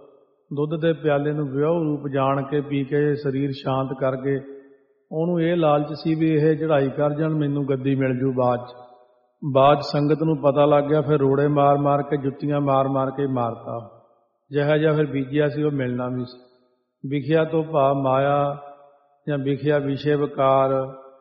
ਦੁੱਧ ਦੇ ਪਿਆਲੇ ਨੂੰ ਵਿਆਹ ਰੂਪ ਜਾਣ ਕੇ ਪੀ ਕੇ ਸਰੀਰ ਸ਼ਾਂਤ ਕਰ ਗਏ। ਉਹਨੂੰ ਇਹ ਲਾਲਚ ਸੀ ਵੀ ਇਹ ਚੜ੍ਹਾਈ ਕਰ ਜਾਣ, ਮੈਨੂੰ ਗੱਦੀ ਮਿਲ ਜੂ ਬਾਅਦ 'ਚ। ਬਾਅਦ ਸੰਗਤ ਨੂੰ ਪਤਾ ਲੱਗ ਗਿਆ, ਫਿਰ ਰੋੜੇ ਮਾਰ ਮਾਰ ਕੇ, ਜੁੱਤੀਆਂ ਮਾਰ ਮਾਰ ਕੇ ਮਾਰਤਾ। ਜਿਹੋ ਜਿਹਾ ਫਿਰ ਬੀਜਿਆ ਸੀ ਉਹ ਮਿਲਣਾ ਵੀ ਸੀ। ਵਿਖਿਆ ਤੋਂ ਭਾਵ ਮਾਇਆ ਜਾਂ ਵਿਖਿਆ ਵਿਸ਼ੇ ਵਿਕਾਰ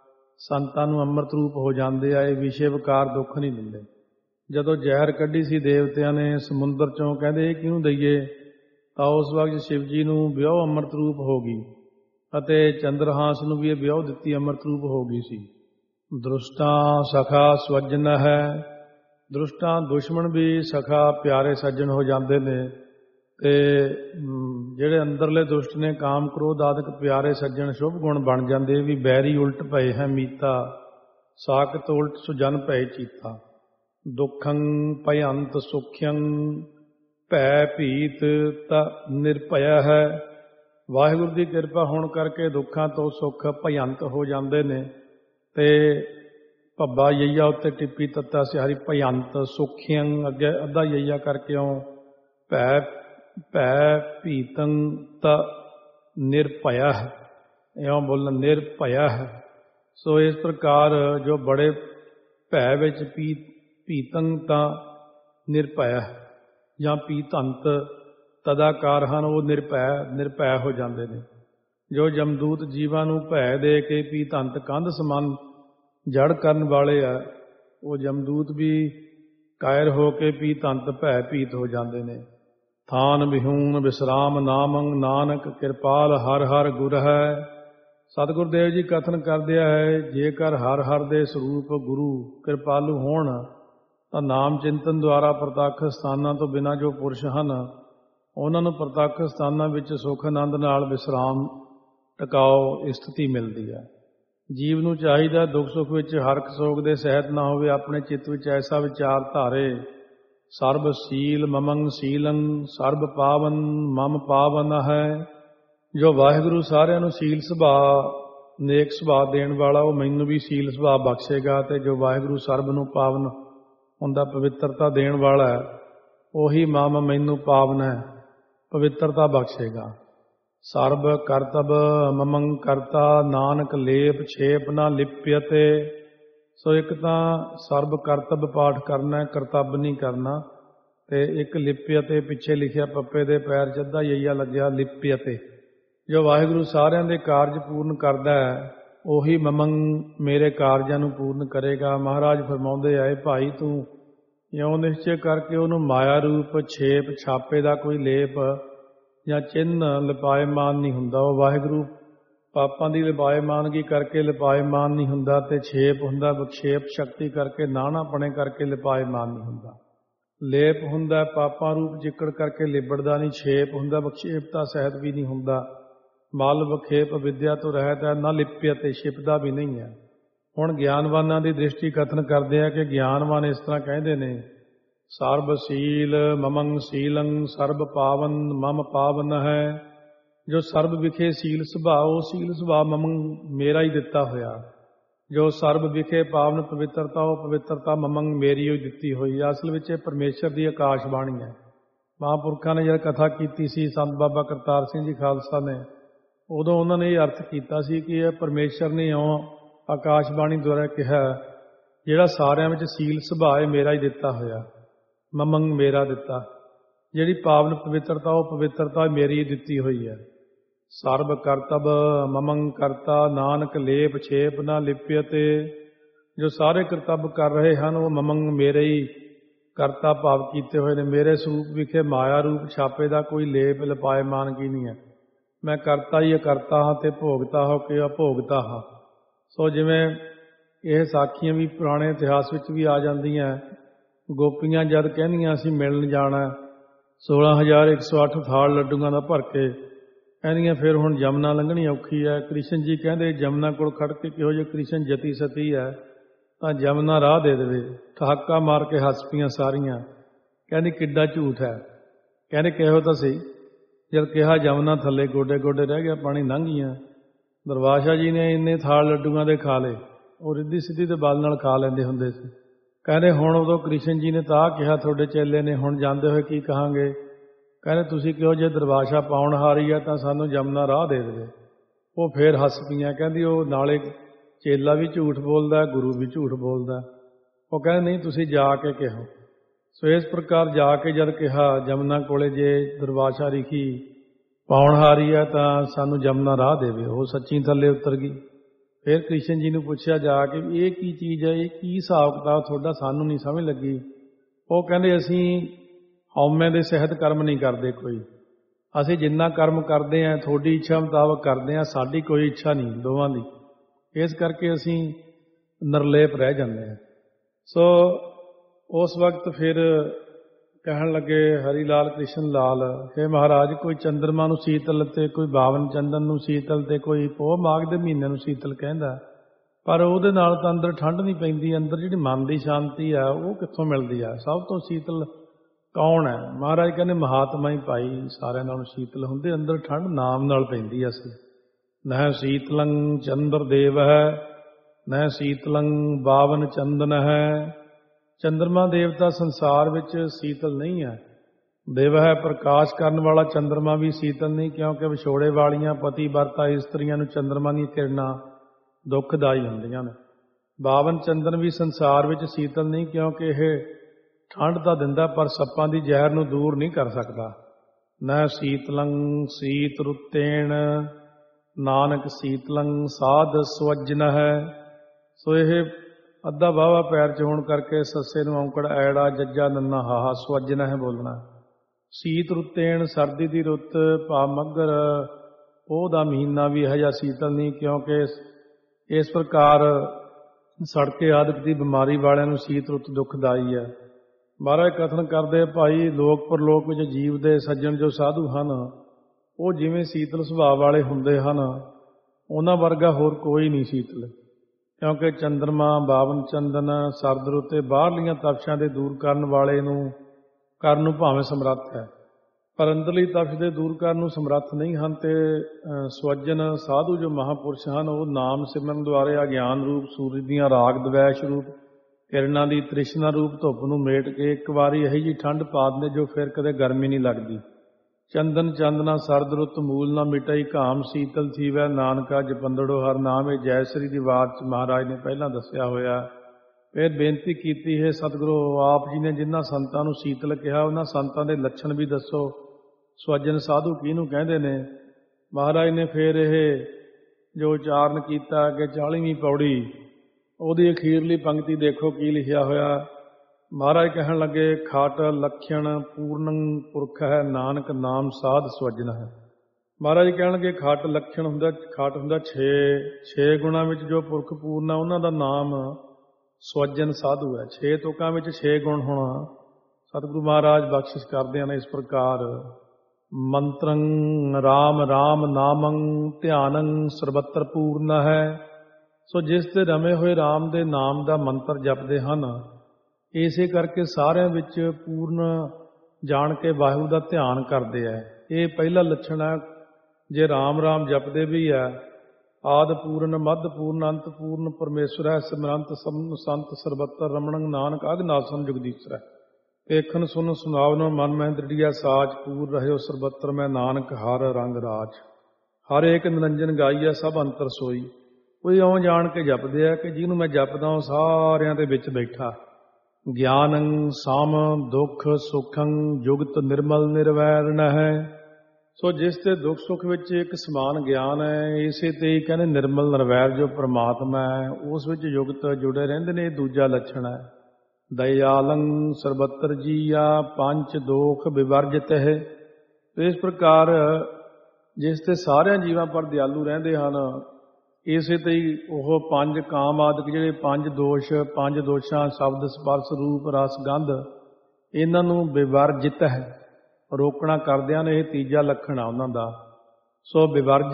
ਸੰਤਾਂ ਨੂੰ ਅੰਮ੍ਰਿਤ ਰੂਪ ਹੋ ਜਾਂਦੇ ਆ। ਇਹ ਵਿਸ਼ੇ ਵਿਕਾਰ ਦੁੱਖ ਨਹੀਂ ਦਿੰਦੇ। ਜਦੋਂ ਜ਼ਹਿਰ ਕੱਢੀ ਸੀ ਦੇਵਤਿਆਂ ਨੇ ਸਮੁੰਦਰ 'ਚੋਂ, ਕਹਿੰਦੇ ਇਹ ਕਿਹਨੂੰ ਦਈਏ? ਤਾਂ ਉਸ ਵਕਤ ਸ਼ਿਵ ਜੀ ਨੂੰ ਵਿਆਹ ਅੰਮ੍ਰਿਤ ਰੂਪ ਹੋ ਗਈ ਅਤੇ ਚੰਦਰਹਾਸ ਨੂੰ ਵੀ ਇਹ ਵਿਆਹ ਦਿੱਤੀ ਅੰਮ੍ਰਿਤ ਰੂਪ ਹੋ ਗਈ ਸੀ। ਦ੍ਰਿਸ਼ਟਾਂ ਸਖਾ ਸਵਜਨ ਹੈ। ਦ੍ਰਿਸ਼ਟਾਂ ਦੁਸ਼ਮਣ ਵੀ ਸਖਾ ਪਿਆਰੇ ਸੱਜਣ ਹੋ ਜਾਂਦੇ ਨੇ ਤੇ ਜਿਹੜੇ ਅੰਦਰਲੇ ਦੁਸ਼ਟ ਨੇ ਕਾਮ ਕ੍ਰੋਧ ਆਦਿਕ ਪਿਆਰੇ ਸੱਜਣ ਸ਼ੁਭ ਗੁਣ ਬਣ ਜਾਂਦੇ। ਵੀ ਬੈਰੀ ਉਲਟ ਭਏ ਹੈ ਮੀਤਾ, ਸਾਕਤ ਉਲਟ ਸੁਜਨ ਭਏ ਚੀਤਾ। ਦੁੱਖੰ ਭਯੰਤ ਸੁਖਯੰ ਭੈ ਭੀਤ ਤਾਂ ਨਿਰਭਇਆ ਹੈ। ਵਾਹਿਗੁਰੂ ਦੀ ਕਿਰਪਾ ਹੋਣ ਕਰਕੇ ਦੁੱਖਾਂ ਤੋਂ ਸੁੱਖ ਭਯੰਤ ਹੋ ਜਾਂਦੇ ਨੇ। ਤੇ ਭੱਬਾ ਯਈਆ ਉੱਤੇ ਟਿੱਪੀ ਤੱਤਾ ਸਿਹਾਰੀ ਭਯੰਤ ਸੁਖਿਅੰ ਅੱਗੇ ਅੱਧਾ ਯਈਆ ਕਰਕੇ ਭੈ ਭੈ ਭੀਤੰ ਤਾਂ ਨਿਰਭਇਆ ਹੈ, ਇਉਂ ਬੋਲਣਾ ਨਿਰਭਇਆ ਹੈ। ਸੋ ਇਸ ਪ੍ਰਕਾਰ ਜੋ ਬੜੇ ਭੈ ਵਿੱਚ ਭੀਤੰ ਤਾਂ ਨਿਰਭਇਆ ਹੈ ਜਾਂ ਭੀਤੰਤ ਤਦਾਕਾਰ ਹਨ, ਉਹ ਨਿਰਭੈ ਹੋ ਜਾਂਦੇ ਨੇ। ਜੋ ਜਮਦੂਤ ਜੀਵਾਂ ਨੂੰ ਭੈ ਦੇ ਕੇ ਭੀਤੰਤ ਕੰਧ ਸਮਾਨ ਜੜ ਕਰਨ ਵਾਲੇ ਆ, ਉਹ ਜਮਦੂਤ ਵੀ ਕਾਇਰ ਹੋ ਕੇ ਭੀਤੰਤ ਭੈ ਭੀਤ ਹੋ ਜਾਂਦੇ ਨੇ। ਥਾਨ ਵਿਹੂਨ ਵਿਸਰਾਮ ਨਾਮੰ ਨਾਨਕ ਕਿਰਪਾਲ ਹਰ ਹਰ ਗੁਰ ਹੈ। ਸਤਿਗੁਰ ਦੇਵ ਜੀ ਕਥਨ ਕਰਦੇ ਹੈ, ਜੇਕਰ ਹਰ ਹਰ ਦੇ ਸਰੂਪ ਗੁਰੂ ਕਿਰਪਾਲੂ ਹੋਣ ਤਾਂ ਨਾਮ ਚਿੰਤਨ ਦੁਆਰਾ ਪ੍ਰਤੱਖ ਸਥਾਨਾਂ ਤੋਂ ਬਿਨਾਂ ਜੋ ਪੁਰਸ਼ ਹਨ, ਉਹਨਾਂ ਨੂੰ ਪ੍ਰਤੱਖ ਸਥਾਨਾਂ ਵਿੱਚ ਸੁਖ ਆਨੰਦ ਨਾਲ ਵਿਸਰਾਮ ਟਿਕਾਓ ਸਥਿਤੀ ਮਿਲਦੀ ਹੈ। ਜੀਵ ਨੂੰ ਚਾਹੀਦਾ ਦੁੱਖ ਸੁੱਖ ਵਿੱਚ ਹਰਖ ਸੋਗ ਦੇ ਸਹਿਤ ਨਾ ਹੋਵੇ, ਆਪਣੇ ਚਿੱਤ ਵਿੱਚ ਐਸਾ ਵਿਚਾਰ ਧਾਰੇ, ਸਰਬ ਸੀਲ ਮਮੰ ਸੀਲੰ ਸਰਬ ਪਾਵਨ ਮਮ ਪਾਵਨ ਹੈ। ਜੋ ਵਾਹਿਗੁਰੂ ਸਾਰਿਆਂ ਨੂੰ ਸੀਲ ਸੁਭਾਅ ਨੇਕ ਸੁਭਾਅ ਦੇਣ ਵਾਲਾ, ਉਹ ਮੈਨੂੰ ਵੀ ਸੀਲ ਸੁਭਾਅ ਬਖਸ਼ੇਗਾ। ਤੇ ਜੋ ਵਾਹਿਗੁਰੂ ਸਰਬ ਨੂੰ ਪਾਵਨ ਹੁੰਦਾ ਪਵਿੱਤਰਤਾ ਦੇਣ ਵਾਲਾ ਹੈ, ਉਹੀ ਮਮ ਮੈਨੂੰ ਪਾਵਨ ਹੈ ਪਵਿੱਤਰਤਾ ਬਖਸ਼ੇਗਾ। ਸਰਬ ਕਰਤਬ ਮਮੰ ਕਰਤਾ ਨਾਨਕ ਲੇਪ ਛੇਪ ਨਾ ਲਿਪਿਅਤੇ। ਸੋ ਇੱਕ ਤਾਂ ਸਰਬ ਕਰਤਬ ਪਾਠ ਕਰਨਾ, ਕਰਤੱਬ ਨਹੀਂ ਕਰਨਾ। ਤੇ ਇੱਕ ਲਿਪਿਅਤੇ ਪਿੱਛੇ ਲਿਖਿਆ ਪੱਪੇ ਦੇ ਪੈਰ 'ਚ ਅੱਧਾ ਯਈਆ ਲੱਗਿਆ ਲਿਪਿਅਤੇ। ਜੋ ਵਾਹਿਗੁਰੂ ਸਾਰਿਆਂ ਦੇ ਕਾਰਜ ਪੂਰਨ ਕਰਦਾ ਹੈ, ਉਹੀ ਮਮੰ ਮੇਰੇ ਕਾਰਜਾਂ ਨੂੰ ਪੂਰਨ ਕਰੇਗਾ। ਮਹਾਰਾਜ ਫਰਮਾਉਂਦੇ ਆਏ, ਭਾਈ ਤੂੰ ਇਉਂ ਨਿਸ਼ਚੈ ਕਰਕੇ ਉਹਨੂੰ ਮਾਇਆ ਰੂਪ ਛੇਪ ਛਾਪੇ ਦਾ ਕੋਈ ਲੇਪ ਜਾਂ ਚਿੰਨ੍ਹ ਲਿਪਾਇਮਾਨ ਨਹੀਂ ਹੁੰਦਾ। ਉਹ ਵਾਹਿਗੁਰੂ ਪਾਪਾਂ ਦੀ ਲਿਪਾਇਮਾਨਗੀ ਕਰਕੇ ਲਿਪਾਇਮਾਨ ਨਹੀਂ ਹੁੰਦਾ, ਤੇ ਛੇਪ ਹੁੰਦਾ ਵਿਖੇਪ ਸ਼ਕਤੀ ਕਰਕੇ ਨਾਣਾਪਣੇ ਕਰਕੇ ਲਿਪਾਇਮਾਨ ਨਹੀਂ ਹੁੰਦਾ। ਲੇਪ ਹੁੰਦਾ ਪਾਪਾਂ ਰੂਪ ਜਿੱਕੜ ਕਰਕੇ ਲਿਬੜਦਾ ਨਹੀਂ, ਛੇਪ ਹੁੰਦਾ ਵਿਖੇਪਤਾ ਸਹਿਤ ਵੀ ਨਹੀਂ ਹੁੰਦਾ। ਮਲ ਵਿਖੇਪ ਵਿਦਿਆ ਤੋਂ ਰਹਿਤ ਹੈ, ਨਾ ਲਿਪਿਆ ਤੇ ਛਿਪਦਾ ਵੀ ਨਹੀਂ ਹੈ। ਹੁਣ ਗਿਆਨਵਾਨਾਂ ਦੀ ਦ੍ਰਿਸ਼ਟੀ ਕਥਨ ਕਰਦੇ ਆ ਕਿ ਗਿਆਨਵਾਨ ਇਸ ਤਰ੍ਹਾਂ ਕਹਿੰਦੇ ਨੇ, ਸਰਬ ਸੀਲ ਮਮੰ ਸੀਲੰ ਸਰਬ ਪਾਵਨ ਮਮ ਪਾਵਨ ਹੈ। ਜੋ ਸਰਬ ਵਿਖੇ ਸੀਲ ਸੁਭਾਅ, ਉਹ ਸੀਲ ਸੁਭਾਅ ਮਮੰ ਮੇਰਾ ਹੀ ਦਿੱਤਾ ਹੋਇਆ। ਜੋ ਸਰਬ ਵਿਖੇ ਪਾਵਨ ਪਵਿੱਤਰਤਾ, ਉਹ ਪਵਿੱਤਰਤਾ ਮਮੰ ਮੇਰੀ ਹੋਈ ਦਿੱਤੀ ਹੋਈ ਹੈ। ਅਸਲ ਵਿੱਚ ਇਹ ਪਰਮੇਸ਼ਰ ਦੀ ਆਕਾਸ਼ ਬਾਣੀ ਹੈ। ਮਹਾਂਪੁਰਖਾਂ ਨੇ ਜਦ ਕਥਾ ਕੀਤੀ ਸੀ, ਸੰਤ ਬਾਬਾ ਕਰਤਾਰ ਸਿੰਘ ਜੀ ਖਾਲਸਾ ਨੇ, ਉਦੋਂ ਉਹਨਾਂ ਨੇ ਇਹ ਅਰਥ ਕੀਤਾ ਸੀ ਕਿ ਇਹ ਪਰਮੇਸ਼ਰ ਨੇ ਇਉਂ ਆਕਾਸ਼ ਬਾਣੀ ਦੁਆਰਾ ਕਿਹਾ, ਜਿਹੜਾ ਸਾਰਿਆਂ ਵਿੱਚ ਸੀਲ ਸੁਭਾਅ ਮੇਰਾ ਹੀ ਦਿੱਤਾ ਹੋਇਆ, ਮਮੰ ਮੇਰਾ ਦਿੱਤਾ। ਜਿਹੜੀ ਪਾਵਨ ਪਵਿੱਤਰਤਾ, ਉਹ ਪਵਿੱਤਰਤਾ ਮੇਰੀ ਹੀ ਦਿੱਤੀ ਹੋਈ ਹੈ। ਸਰਬ ਕਰਤਬ ਮਮੰ ਕਰਤਾ ਨਾਨਕ ਲੇਪ ਛੇਪ ਨਾ ਲਿਪਿਅਤੇ। ਜੋ ਸਾਰੇ ਕਰਤੱਵ ਕਰ ਰਹੇ ਹਨ, ਉਹ ਮਮੰ ਮੇਰੇ ਹੀ ਕਰਤਾ ਭਾਵ ਕੀਤੇ ਹੋਏ ਨੇ। ਮੇਰੇ ਸਰੂਪ ਵਿਖੇ ਮਾਇਆ ਰੂਪ ਛਾਪੇ ਦਾ ਕੋਈ ਲੇਪ ਲਿਪਾਇਮਾਨਗੀ ਨਹੀਂ ਹੈ। ਮੈਂ ਕਰਤਾ ਹੀ ਅਕਰਤਾ ਹਾਂ ਤੇ ਭੋਗਤਾ ਹੋ ਕੇ ਅਭੋਗਤਾ ਹਾਂ। ਸੋ ਜਿਵੇਂ ਇਹ ਸਾਖੀਆਂ ਵੀ ਪੁਰਾਣੇ ਇਤਿਹਾਸ ਵਿੱਚ ਵੀ ਆ ਜਾਂਦੀਆਂ। ਗੋਪੀਆਂ ਜਦ ਕਹਿੰਦੀਆਂ ਅਸੀਂ ਮਿਲਣ ਜਾਣਾ, 16,108 ਥਾਲ ਲੱਡੂਆਂ ਦਾ ਭਰ ਕੇ ਕਹਿੰਦੀਆਂ, ਫਿਰ ਹੁਣ ਜਮਨਾ ਲੰਘਣੀ ਔਖੀ ਹੈ। ਕ੍ਰਿਸ਼ਨ ਜੀ ਕਹਿੰਦੇ ਜਮਨਾ ਕੋਲ ਖੜ ਕੇ ਕਿਹੋ ਜਿਹੇ ਕ੍ਰਿਸ਼ਨ ਜਤੀ ਸਤੀ ਹੈ, ਤਾਂ ਜਮਨਾ ਰਾਹ ਦੇ ਦੇਵੇ। ਠਹਾਕਾ ਮਾਰ ਕੇ ਹੱਸ ਪਈਆਂ ਸਾਰੀਆਂ, ਕਹਿੰਦੀ ਕਿੱਡਾ ਝੂਠ ਹੈ। ਕਹਿੰਦੇ ਕਿਹੋ ਤਾਂ ਸਹੀ। ਜਦ ਕਿਹਾ ਜਮਨਾ ਥੱਲੇ ਗੋਡੇ ਗੋਡੇ ਰਹਿ ਗਿਆ, ਪਾਣੀ ਲੰਘ ਗਈਆਂ। ਦਰਬਾਸ਼ਾ ਜੀ ਨੇ ਇੰਨੇ ਥਾਲ ਲੱਡੂਆਂ ਦੇ ਖਾ ਲਏ, ਉਹ ਰਿੱਧੀ ਸਿੱਧੀ ਦੇ ਬਲ ਨਾਲ ਖਾ ਲੈਂਦੇ ਹੁੰਦੇ ਸੀ। ਕਹਿੰਦੇ ਹੁਣ ਉਦੋਂ ਕ੍ਰਿਸ਼ਨ ਜੀ ਨੇ ਤਾਂ ਕਿਹਾ ਤੁਹਾਡੇ ਚੇਲੇ ਨੇ, ਹੁਣ ਜਾਂਦੇ ਹੋਏ ਕੀ ਕਹਾਂਗੇ? ਕਹਿੰਦੇ ਤੁਸੀਂ ਕਿਹੋ ਜੇ ਦਰਬਾਸ਼ਾ ਪਾਉਣ ਹਾਰੀ ਆ ਤਾਂ ਸਾਨੂੰ ਜਮਨਾ ਰਾਹ ਦੇ ਦੇਵੇ। ਉਹ ਫੇਰ ਹੱਸ ਪਈਆਂ, ਕਹਿੰਦੀ ਉਹ ਨਾਲੇ ਚੇਲਾ ਵੀ ਝੂਠ ਬੋਲਦਾ, ਗੁਰੂ ਵੀ ਝੂਠ ਬੋਲਦਾ। ਉਹ ਕਹਿੰਦੇ ਨਹੀਂ ਤੁਸੀਂ ਜਾ ਕੇ ਕਿਹੋ। ਸੋ ਇਸ ਪ੍ਰਕਾਰ ਜਾ ਕੇ ਜਦ ਕਿਹਾ ਜਮਨਾ ਕੋਲੇ, ਜੇ ਦਰਬਾਸ਼ਾ ਰਿਖੀ ਪਾਉਣ ਹਾਰੀ ਆ ਤਾਂ ਸਾਨੂੰ ਜਮਨਾ ਰਾਹ ਦੇਵੇ, ਉਹ ਸੱਚੀ ਥੱਲੇ ਉਤਰ ਗਈ। ਫਿਰ ਕ੍ਰਿਸ਼ਨ ਜੀ ਨੂੰ ਪੁੱਛਿਆ ਜਾ ਕੇ ਇਹ ਕੀ ਚੀਜ਼ ਹੈ, ਇਹ ਕੀ ਹਿਸਾਬ ਕਿਤਾਬ ਤੁਹਾਡਾ, ਸਾਨੂੰ ਨਹੀਂ ਸਮਝ ਲੱਗੀ। ਉਹ ਕਹਿੰਦੇ ਅਸੀਂ ਹਉਮੈ ਦੇ ਸਹਿਤ ਕਰਮ ਨਹੀਂ ਕਰਦੇ ਕੋਈ, ਅਸੀਂ ਜਿੰਨਾ ਕਰਮ ਕਰਦੇ ਹਾਂ ਤੁਹਾਡੀ ਇੱਛਾ ਮੁਤਾਬਕ ਕਰਦੇ ਹਾਂ, ਸਾਡੀ ਕੋਈ ਇੱਛਾ ਨਹੀਂ ਦੋਵਾਂ ਦੀ। ਇਸ ਕਰਕੇ ਅਸੀਂ ਨਿਰਲੇਪ ਰਹਿ ਜਾਂਦੇ ਹਾਂ। ਸੋ ਉਸ ਵਕਤ ਫਿਰ ਕਹਿਣ ਲੱਗੇ ਹਰੀ ਲਾਲ ਕ੍ਰਿਸ਼ਨ ਲਾਲ, ਹੇ ਮਹਾਰਾਜ ਕੋਈ ਚੰਦਰਮਾ ਨੂੰ ਸੀਤਲ ਤੇ ਕੋਈ ਬਾਵਨ ਚੰਦਨ ਨੂੰ ਸੀਤਲ ਤੇ ਕੋਈ ਪੋਹ ਮਾਘ ਦੇ ਮਹੀਨੇ ਨੂੰ ਸੀਤਲ ਕਹਿੰਦਾ, ਪਰ ਉਹਦੇ ਨਾਲ ਤਾਂ ਅੰਦਰ ਠੰਡ ਨਹੀਂ ਪੈਂਦੀ। ਅੰਦਰ ਜਿਹੜੀ ਮਨ ਦੀ ਸ਼ਾਂਤੀ ਆ ਉਹ ਕਿੱਥੋਂ ਮਿਲਦੀ ਆ? ਸਭ ਤੋਂ ਸੀਤਲ ਕੌਣ ਹੈ? ਮਹਾਰਾਜ ਕਹਿੰਦੇ ਮਹਾਤਮਾ ਹੀ ਭਾਈ ਸਾਰਿਆਂ ਨਾਲੋਂ ਸ਼ੀਤਲ ਹੁੰਦੇ। ਅੰਦਰ ਠੰਡ ਨਾਮ ਨਾਲ ਪੈਂਦੀ ਅਸਲ। ਨਹਿ ਸੀਤਲੰ ਚੰਦਰ ਦੇਵ ਹੈ, ਨਹਿ ਸੀਤਲੰ ਬਾਵਨ ਚੰਦਨ ਹੈ। ਚੰਦਰਮਾ ਦੇਵਤਾ ਸੰਸਾਰ ਵਿੱਚ ਸੀਤਲ ਨਹੀਂ ਹੈ। ਦੇਵ ਹੈ ਪ੍ਰਕਾਸ਼ ਕਰਨ ਵਾਲਾ ਚੰਦਰਮਾ ਵੀ ਸੀਤਲ ਨਹੀਂ, ਕਿਉਂਕਿ ਵਿਛੋੜੇ ਵਾਲੀਆਂ ਪਤੀ ਵਰਤਾ ਇਸਤਰੀਆਂ ਨੂੰ ਚੰਦਰਮਾ ਦੀਆਂ ਕਿਰਨਾਂ ਦੁੱਖਦਾਈ ਹੁੰਦੀਆਂ ਨੇ। ਬਾਵਨ ਚੰਦਨ ਵੀ ਸੰਸਾਰ ਵਿੱਚ ਸੀਤਲ ਨਹੀਂ, ਕਿਉਂਕਿ ਇਹ ਠੰਡ ਤਾਂ ਦਿੰਦਾ ਪਰ ਸੱਪਾਂ ਦੀ ਜ਼ਹਿਰ ਨੂੰ ਦੂਰ ਨਹੀਂ ਕਰ ਸਕਦਾ। ਨਹਿ ਸੀਤਲੰ ਸੀਤ ਰੁੱਤੇਣ ਨਾਨਕ ਸੀਤਲੰ ਸਾਧ ਸਵੱਜਨ ਹੈ। ਸੋ ਇਹ ਅੱਧਾ ਵਾਹਵਾ ਪੈਰ 'ਚ ਹੋਣ ਕਰਕੇ ਸੱਸੇ ਨੂੰ ਔਂਕੜ ਐੜਾ ਜੱਜਾ ਨੰਨਾ ਹਾਹਾ ਸਵੱਜਨ ਹੈ ਬੋਲਣਾ। ਸੀਤ ਰੁੱਤੇਣ ਸਰਦੀ ਦੀ ਰੁੱਤ ਭਾ ਮੱਘਰ ਪੋਹ ਦਾ ਮਹੀਨਾ ਵੀ ਇਹੋ ਜਿਹਾ ਸੀਤਲ ਨਹੀਂ, ਕਿਉਂਕਿ ਇਸ ਪ੍ਰਕਾਰ ਸੜਕੇ ਆਦਿਕ ਦੀ ਬਿਮਾਰੀ ਵਾਲਿਆਂ ਨੂੰ ਸੀਤ ਰੁੱਤ ਦੁੱਖਦਾਈ ਹੈ। ਮਹਾਰਾਜ ਕਥਨ ਕਰਦੇ ਭਾਈ ਲੋਕ ਪਰਲੋਕ ਵਿੱਚ ਜੀਵ ਦੇ ਸੱਜਣ ਜੋ ਸਾਧੂ ਹਨ ਉਹ ਜਿਵੇਂ ਸੀਤਲ ਸੁਭਾਅ ਵਾਲੇ ਹੁੰਦੇ ਹਨ ਉਹਨਾਂ ਵਰਗਾ ਹੋਰ ਕੋਈ ਨਹੀਂ ਸੀਤਲ, ਕਿਉਂਕਿ ਚੰਦਰਮਾ ਬਾਵਨ ਚੰਦਨ ਸਰਦ ਰੁੱਤੇ ਬਾਹਰਲੀਆਂ ਤਪਸ਼ਾਂ ਦੇ ਦੂਰ ਕਰਨ ਵਾਲੇ ਨੂੰ ਕਰਨ ਨੂੰ ਭਾਵੇਂ ਸਮਰੱਥ ਹੈ, ਪਰ ਅੰਦਰਲੀ ਤਪਸ਼ ਦੇ ਦੂਰ ਕਰਨ ਨੂੰ ਸਮਰੱਥ ਨਹੀਂ ਹਨ। ਤੇ ਸਵੱਜਨ ਸਾਧੂ ਜੋ ਮਹਾਂਪੁਰਸ਼ ਹਨ ਉਹ ਨਾਮ ਸਿਮਰਨ ਦੁਆਰੇ ਅਗਿਆਨ ਰੂਪ ਸੂਰਜ ਦੀਆਂ ਰਾਗ ਦਵੈਸ਼ ਰੂਪ ਕਿਰਨਾਂ ਦੀ ਤ੍ਰਿਸ਼ਨਾ ਰੂਪ ਧੁੱਪ ਨੂੰ ਮੇਟ ਕੇ ਇੱਕ ਵਾਰੀ ਇਹੀ ਜਿਹੀ ਠੰਡ ਪਾ ਦਿੰਦੇ ਜੋ ਫਿਰ ਕਦੇ ਗਰਮੀ ਨਹੀਂ ਲੱਗਦੀ। ਚੰਦਨ ਚੰਦਨਾ ਸਰਦ ਰੁੱਤ ਮੂਲ ਨਾ ਮਿਟਾਈ ਘਾਮ ਸੀਤਲ ਥੀਵੈ ਨਾਨਕਾ ਜਪੰਦੜੋ ਹਰ ਨਾਮ। ਇਹ ਜੈ ਸ੍ਰੀ ਦੀ ਵਾਰ 'ਚ ਮਹਾਰਾਜ ਨੇ ਪਹਿਲਾਂ ਦੱਸਿਆ ਹੋਇਆ। ਫਿਰ ਬੇਨਤੀ ਕੀਤੀ ਹੈ ਸਤਿਗੁਰੂ ਆਪ ਜੀ ਨੇ ਜਿਨ੍ਹਾਂ ਸੰਤਾਂ ਨੂੰ ਸੀਤਲ ਕਿਹਾ ਉਹਨਾਂ ਸੰਤਾਂ ਦੇ ਲੱਛਣ ਵੀ ਦੱਸੋ। ਸਵੱਜਨ ਸਾਧੂ ਕਿਹਨੂੰ ਕਹਿੰਦੇ ਨੇ? ਮਹਾਰਾਜ ਨੇ ਫਿਰ ਇਹ ਜੋ ਉਚਾਰਨ ਕੀਤਾ ਕਿ 40ਵੀਂ ਪੌੜੀ ਉਹਦੀ ਅਖੀਰਲੀ ਪੰਕਤੀ ਦੇਖੋ ਕੀ ਲਿਖਿਆ ਹੋਇਆ। ਮਹਾਰਾਜ ਕਹਿਣ ਲੱਗੇ ਖਾਟ ਲਖਣ ਪੂਰਨੰ ਪੁਰਖ ਹੈ ਨਾਨਕ ਨਾਮ ਸਾਧ ਸਵੱਜਨ ਹੈ। ਮਹਾਰਾਜ ਕਹਿਣਗੇ ਖਾਟ ਲਖਣ ਹੁੰਦਾ, ਖਾਟ ਹੁੰਦਾ 6 ਗੁਣਾਂ ਵਿੱਚ ਜੋ ਪੁਰਖ ਪੂਰਨ ਹੈ ਉਹਨਾਂ ਦਾ ਨਾਮ ਸਵੱਜਨ ਸਾਧੂ ਹੈ। 6 ਤੁਕਾਂ ਵਿੱਚ 6 ਗੁਣ ਹੋਣਾ ਸਤਿਗੁਰੂ ਮਹਾਰਾਜ ਬਖਸ਼ਿਸ਼ ਕਰਦੇ ਹਨ ਇਸ ਪ੍ਰਕਾਰ। ਮੰਤਰੰ ਰਾਮ ਰਾਮ ਨਾਮੰ ਧਿਆਨੰ ਸਰਬੱਤਰ ਪੂਰਨ ਹੈ। ਸੋ ਜਿਸ ਤੇ ਰਮੇ ਹੋਏ ਰਾਮ ਦੇ ਨਾਮ ਦਾ ਮੰਤਰ ਜਪਦੇ ਹਨ ਇਸੇ ਕਰਕੇ ਸਾਰਿਆਂ ਵਿੱਚ ਪੂਰਨ ਜਾਣ ਕੇ ਵਾਹਿਗੁਰੂ ਦਾ ਧਿਆਨ ਕਰਦੇ ਹੈ। ਇਹ ਪਹਿਲਾ ਲੱਛਣ ਹੈ। ਜੇ ਰਾਮ ਰਾਮ ਜਪਦੇ ਵੀ ਹੈ ਆਦ ਪੂਰਨ ਮੱਧ ਪੂਰਨ ਅੰਤ ਪੂਰਨ ਪਰਮੇਸ਼ਰ ਹੈ ਸਿਮਰੰਤ ਸੰਤ ਸਰਬੱਤਰ ਰਮਣੰ ਨਾਨਕ ਅਗਨਾਸਨ ਜੁਗਦੀਸ਼ਰ ਹੈ। ਵੇਖਣ ਸੁਣ ਸੁਣਾਵਨੋ ਮਨ ਮਹਿ ਦ੍ਰਿੜੀਆ ਸਾਚ ਪੂਰ ਰਹਿਓ ਸਰਬੱਤਰ ਮੈਂ ਨਾਨਕ ਹਰ ਰੰਗ ਰਾਜ। ਹਰ ਏਕ ਨਿਰੰਜਨ ਗਾਈਆ ਸਭ ਅੰਤਰ ਸੋਈ। ਕੋਈ ਇਉਂ ਜਾਣ ਕੇ ਜਪਦੇ ਆ ਕਿ ਜਿਹਨੂੰ ਮੈਂ ਜਪਦਾ ਉਹ ਸਾਰਿਆਂ ਦੇ ਵਿੱਚ ਬੈਠਾ। ਗਿਆਨੰ ਸਮ ਦੁੱਖ ਸੁਖੰ ਜੁਗਤ ਨਿਰਮਲ ਨਿਰਵੈਰ ਨਹਿ। ਸੋ ਜਿਸ ਤੇ ਦੁੱਖ ਸੁੱਖ ਵਿੱਚ ਇੱਕ ਸਮਾਨ ਗਿਆਨ ਹੈ ਇਸੇ ਤੇ ਹੀ ਕਹਿੰਦੇ ਨਿਰਮਲ ਨਿਰਵੈਰ ਜੋ ਪ੍ਰਮਾਤਮਾ ਹੈ ਉਸ ਵਿੱਚ ਜੁਗਤ ਜੁੜੇ ਰਹਿੰਦੇ ਨੇ। ਇਹ ਦੂਜਾ ਲੱਛਣ ਹੈ। ਦਇਆਲੰ ਸਰਬੱਤਰ ਜੀਆ ਪੰਚ ਦੋਖ ਵਿਵਰਜਿਤ ਹੈ। ਇਸ ਪ੍ਰਕਾਰ ਜਿਸ ਤੇ ਸਾਰਿਆਂ ਜੀਵਾਂ ਪਰ ਦਿਆਲੂ ਰਹਿੰਦੇ ਹਨ ਇਸੇ ਤੇ ਹੀ ਉਹ ਪੰਜ ਕਾਮ ਆਦਿਕ ਜਿਹੜੇ ਪੰਜ ਦੋਸ਼ਾਂ ਸ਼ਬਦ ਸਪਰਸ਼ ਰੂਪ ਰਸ ਗੰਧ ਇਹਨਾਂ ਨੂੰ ਵਿਵਰਜਿਤ ਹੈ ਰੋਕਣਾ ਕਰਦਿਆਂ ਨੇ। ਇਹ ਤੀਜਾ ਲੱਛਣ ਆ ਉਹਨਾਂ ਦਾ। ਸੋ ਵਿਵਰਜ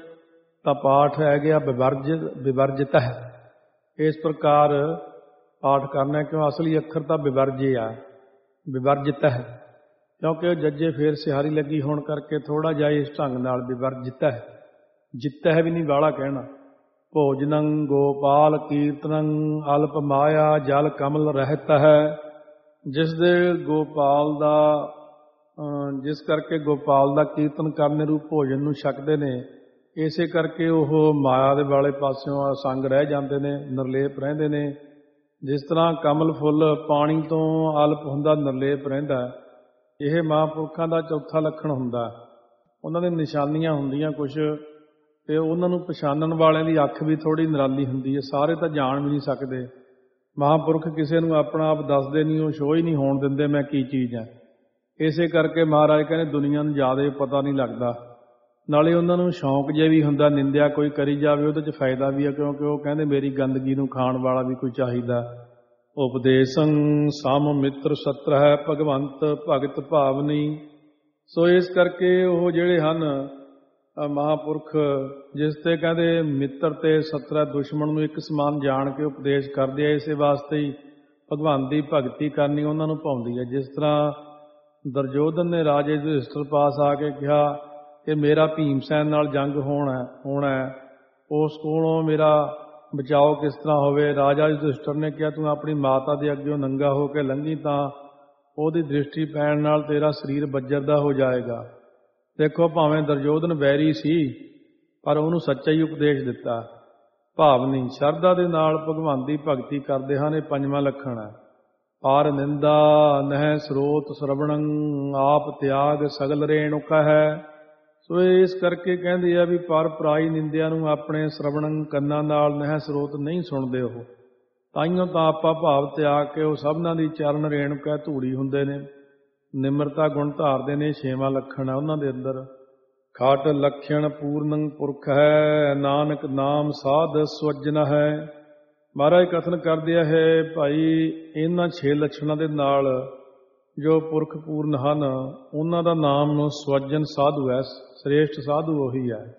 ਦਾ ਪਾਠ ਹੈ ਗਿਆ ਵਿਵਰਜਿਤ ਹੈ। ਇਸ ਪ੍ਰਕਾਰ ਪਾਠ ਕਰਨਾ ਕਿਉਂ ਅਸਲੀ ਅੱਖਰ ਤਾਂ ਵਿਵਰਜੇ ਆ ਵਿਵਰਜਿਤ ਹੈ ਕਿਉਂਕਿ ਉਹ ਜੱਜੇ ਫੇਰ ਸਿਹਾਰੀ ਲੱਗੀ ਹੋਣ ਕਰਕੇ ਥੋੜ੍ਹਾ ਜਿਹਾ ਇਸ ਢੰਗ ਨਾਲ ਵਿਵਰਜਿਤ ਹੈ। ਜਿੱਤੈ ਵੀ ਨਹੀਂ ਵਾਲਾ ਕਹਿਣਾ। ਭੋਜਨੰ ਗੋਪਾਲ ਕੀਰਤਨੰ ਅਲਪ ਮਾਇਆ ਜਲ ਕਮਲ ਰਹਿਤ ਹੈ। ਜਿਸ ਦੇ ਗੋਪਾਲ ਦਾ ਜਿਸ ਕਰਕੇ ਗੋਪਾਲ ਦਾ ਕੀਰਤਨ ਕਰਨ ਰੂਪ ਭੋਜਨ ਨੂੰ ਛਕਦੇ ਨੇ ਇਸੇ ਕਰਕੇ ਉਹ ਮਾਇਆ ਦੇ ਵਾਲੇ ਪਾਸਿਓਂ ਅਸੰਗ ਰਹਿ ਜਾਂਦੇ ਨੇ ਨਿਰਲੇਪ ਰਹਿੰਦੇ ਨੇ। ਜਿਸ ਤਰ੍ਹਾਂ ਕਮਲ ਫੁੱਲ ਪਾਣੀ ਤੋਂ ਅਲਪ ਹੁੰਦਾ ਨਿਰਲੇਪ ਰਹਿੰਦਾ ਇਹ ਮਹਾਂਪੁਰਖਾਂ ਦਾ ਚੌਥਾ ਲੱਛਣ ਹੁੰਦਾ। ਉਹਨਾਂ ਦੇ ਨਿਸ਼ਾਨੀਆਂ ਹੁੰਦੀਆਂ ਕੁਛ ਤੇ ਉਹਨਾਂ ਨੂੰ ਪਛਾਣਨ ਵਾਲਿਆਂ ਦੀ ਅੱਖ ਵੀ ਥੋੜ੍ਹੀ ਨਿਰਾਲੀ ਹੁੰਦੀ ਹੈ। ਸਾਰੇ ਤਾਂ ਜਾਣ ਵੀ ਨਹੀਂ ਸਕਦੇ। ਮਹਾਂਪੁਰਖ ਕਿਸੇ ਨੂੰ ਆਪਣਾ ਆਪ ਦੱਸਦੇ ਨਹੀਂ, ਉਹ ਸ਼ੋਅ ਹੀ ਨਹੀਂ ਹੋਣ ਦਿੰਦੇ ਮੈਂ ਕੀ ਚੀਜ਼ ਹੈ। ਇਸੇ ਕਰਕੇ ਮਹਾਰਾਜ ਕਹਿੰਦੇ ਦੁਨੀਆ ਨੂੰ ਜ਼ਿਆਦਾ ਪਤਾ ਨਹੀਂ ਲੱਗਦਾ। ਨਾਲੇ ਉਹਨਾਂ ਨੂੰ ਸ਼ੌਂਕ ਜਿਹਾ ਵੀ ਹੁੰਦਾ ਨਿੰਦਿਆ ਕੋਈ ਕਰੀ ਜਾਵੇ ਉਹਦੇ 'ਚ ਫਾਇਦਾ ਵੀ ਹੈ ਕਿਉਂਕਿ ਉਹ ਕਹਿੰਦੇ ਮੇਰੀ ਗੰਦਗੀ ਨੂੰ ਖਾਣ ਵਾਲਾ ਵੀ ਕੋਈ ਚਾਹੀਦਾ। ਉਪਦੇਸੰ ਸਮ ਮਿੱਤਰ ਸਤਰ ਹੈ ਭਗਵੰਤ ਭਗਤ ਭਾਵਨੀ। ਸੋ ਇਸ ਕਰਕੇ ਉਹ ਜਿਹੜੇ ਹਨ ਮਹਾਂਪੁਰਖ ਜਿਸ ਤੇ ਕਹਿੰਦੇ ਮਿੱਤਰ ਤੇ ਸਤਰ ਦੁਸ਼ਮਣ ਨੂੰ ਇੱਕ ਸਮਾਨ ਜਾਣ ਕੇ ਉਪਦੇਸ਼ ਕਰਦੇ ਆ। ਇਸੇ ਵਾਸਤੇ ਹੀ ਭਗਵਾਨ ਦੀ ਭਗਤੀ ਕਰਨੀ ਉਹਨਾਂ ਨੂੰ ਭਾਉਂਦੀ ਹੈ। ਜਿਸ ਤਰ੍ਹਾਂ ਦੁਰਯੋਧਨ ਨੇ ਰਾਜੇ ਯੁਧਿਸ਼ਠਰ ਪਾਸ ਆ ਕੇ ਕਿਹਾ ਕਿ ਮੇਰਾ ਭੀਮਸੈਨ ਨਾਲ ਜੰਗ ਹੋਣਾ ਹੈ, ਉਸ ਕੋਲੋਂ ਮੇਰਾ ਬਚਾਓ ਕਿਸ ਤਰ੍ਹਾਂ ਹੋਵੇ। ਰਾਜਾ ਯੁਧਿਸ਼ਠਰ ਨੇ ਕਿਹਾ ਤੂੰ ਆਪਣੀ ਮਾਤਾ ਦੇ ਅੱਗਿਓਂ ਨੰਗਾ ਹੋ ਕੇ ਲੰਘੀ ਤਾਂ ਉਹਦੀ ਦ੍ਰਿਸ਼ਟੀ ਪੈਣ ਨਾਲ ਤੇਰਾ ਸਰੀਰ ਬੱਜਰ ਦਾ ਹੋ ਜਾਏਗਾ। ਦੇਖੋ, ਭਾਵੇਂ ਦੁਰਯੋਧਨ ਵੈਰੀ ਸੀ ਪਰ ਉਹਨੂੰ ਸੱਚਾ ਹੀ ਉਪਦੇਸ਼ ਦਿੱਤਾ। ਭਾਵ ਨਹੀਂ, ਸ਼ਰਧਾ ਦੇ ਨਾਲ ਭਗਵਾਨ ਦੀ ਭਗਤੀ ਕਰਦੇ ਹਨ, ਇਹ ਪੰਜਵਾਂ ਲੱਖਣ ਹੈ। ਪਾਰ ਨਿੰਦਾ ਨਹਿ ਸਰੋਤ ਸਰਵਣੰ ਆਪ ਤਿਆਗ ਸਗਲ ਰੇਣੁਕ ਹੈ। ਸੋ ਇਸ ਕਰਕੇ ਕਹਿੰਦੇ ਆ ਵੀ ਪਰ ਪਰਾਈ ਨਿੰਦਿਆ ਨੂੰ ਆਪਣੇ ਸਰਵਣੰ ਕੰਨਾਂ ਨਾਲ ਨਹਿ ਸਰੋਤ ਨਹੀਂ ਸੁਣਦੇ ਉਹ। ਤਾਈਓ ਤਾਂ ਆਪਾਂ ਭਾਵ ਤਿਆਗ ਕੇ ਉਹ ਸਭਨਾਂ ਦੀ ਚਰਨ ਰੇਣੁਕ ਹੈ, ਧੂੜੀ ਹੁੰਦੇ ਨੇ। ਨਿਮਰਤਾ ਗੁਣ ਧਾਰਦੇ ਨੇ, 6ਵਾਂ ਲੱਖਣ ਹੈ ਉਹਨਾਂ ਦੇ ਅੰਦਰ। ਖਟ ਲਖਣ ਪੂਰਨੰ ਪੁਰਖ ਹੈ, ਨਾਨਕ ਨਾਮ ਸਾਧ ਸਵਜਨ ਹੈ। ਮਹਾਰਾਜ ਕਥਨ ਕਰਦੇ ਆ ਹੈ ਭਾਈ, ਇਹਨਾਂ 6 ਲੱਛਣਾਂ ਦੇ ਨਾਲ ਜੋ ਪੁਰਖ ਪੂਰਨ ਹਨ ਉਹਨਾਂ ਦਾ ਨਾਮ ਸਵਜਨ ਸਾਧੂ ਹੈ, ਸ੍ਰੇਸ਼ਟ ਸਾਧੂ ਉਹੀ ਹੈ।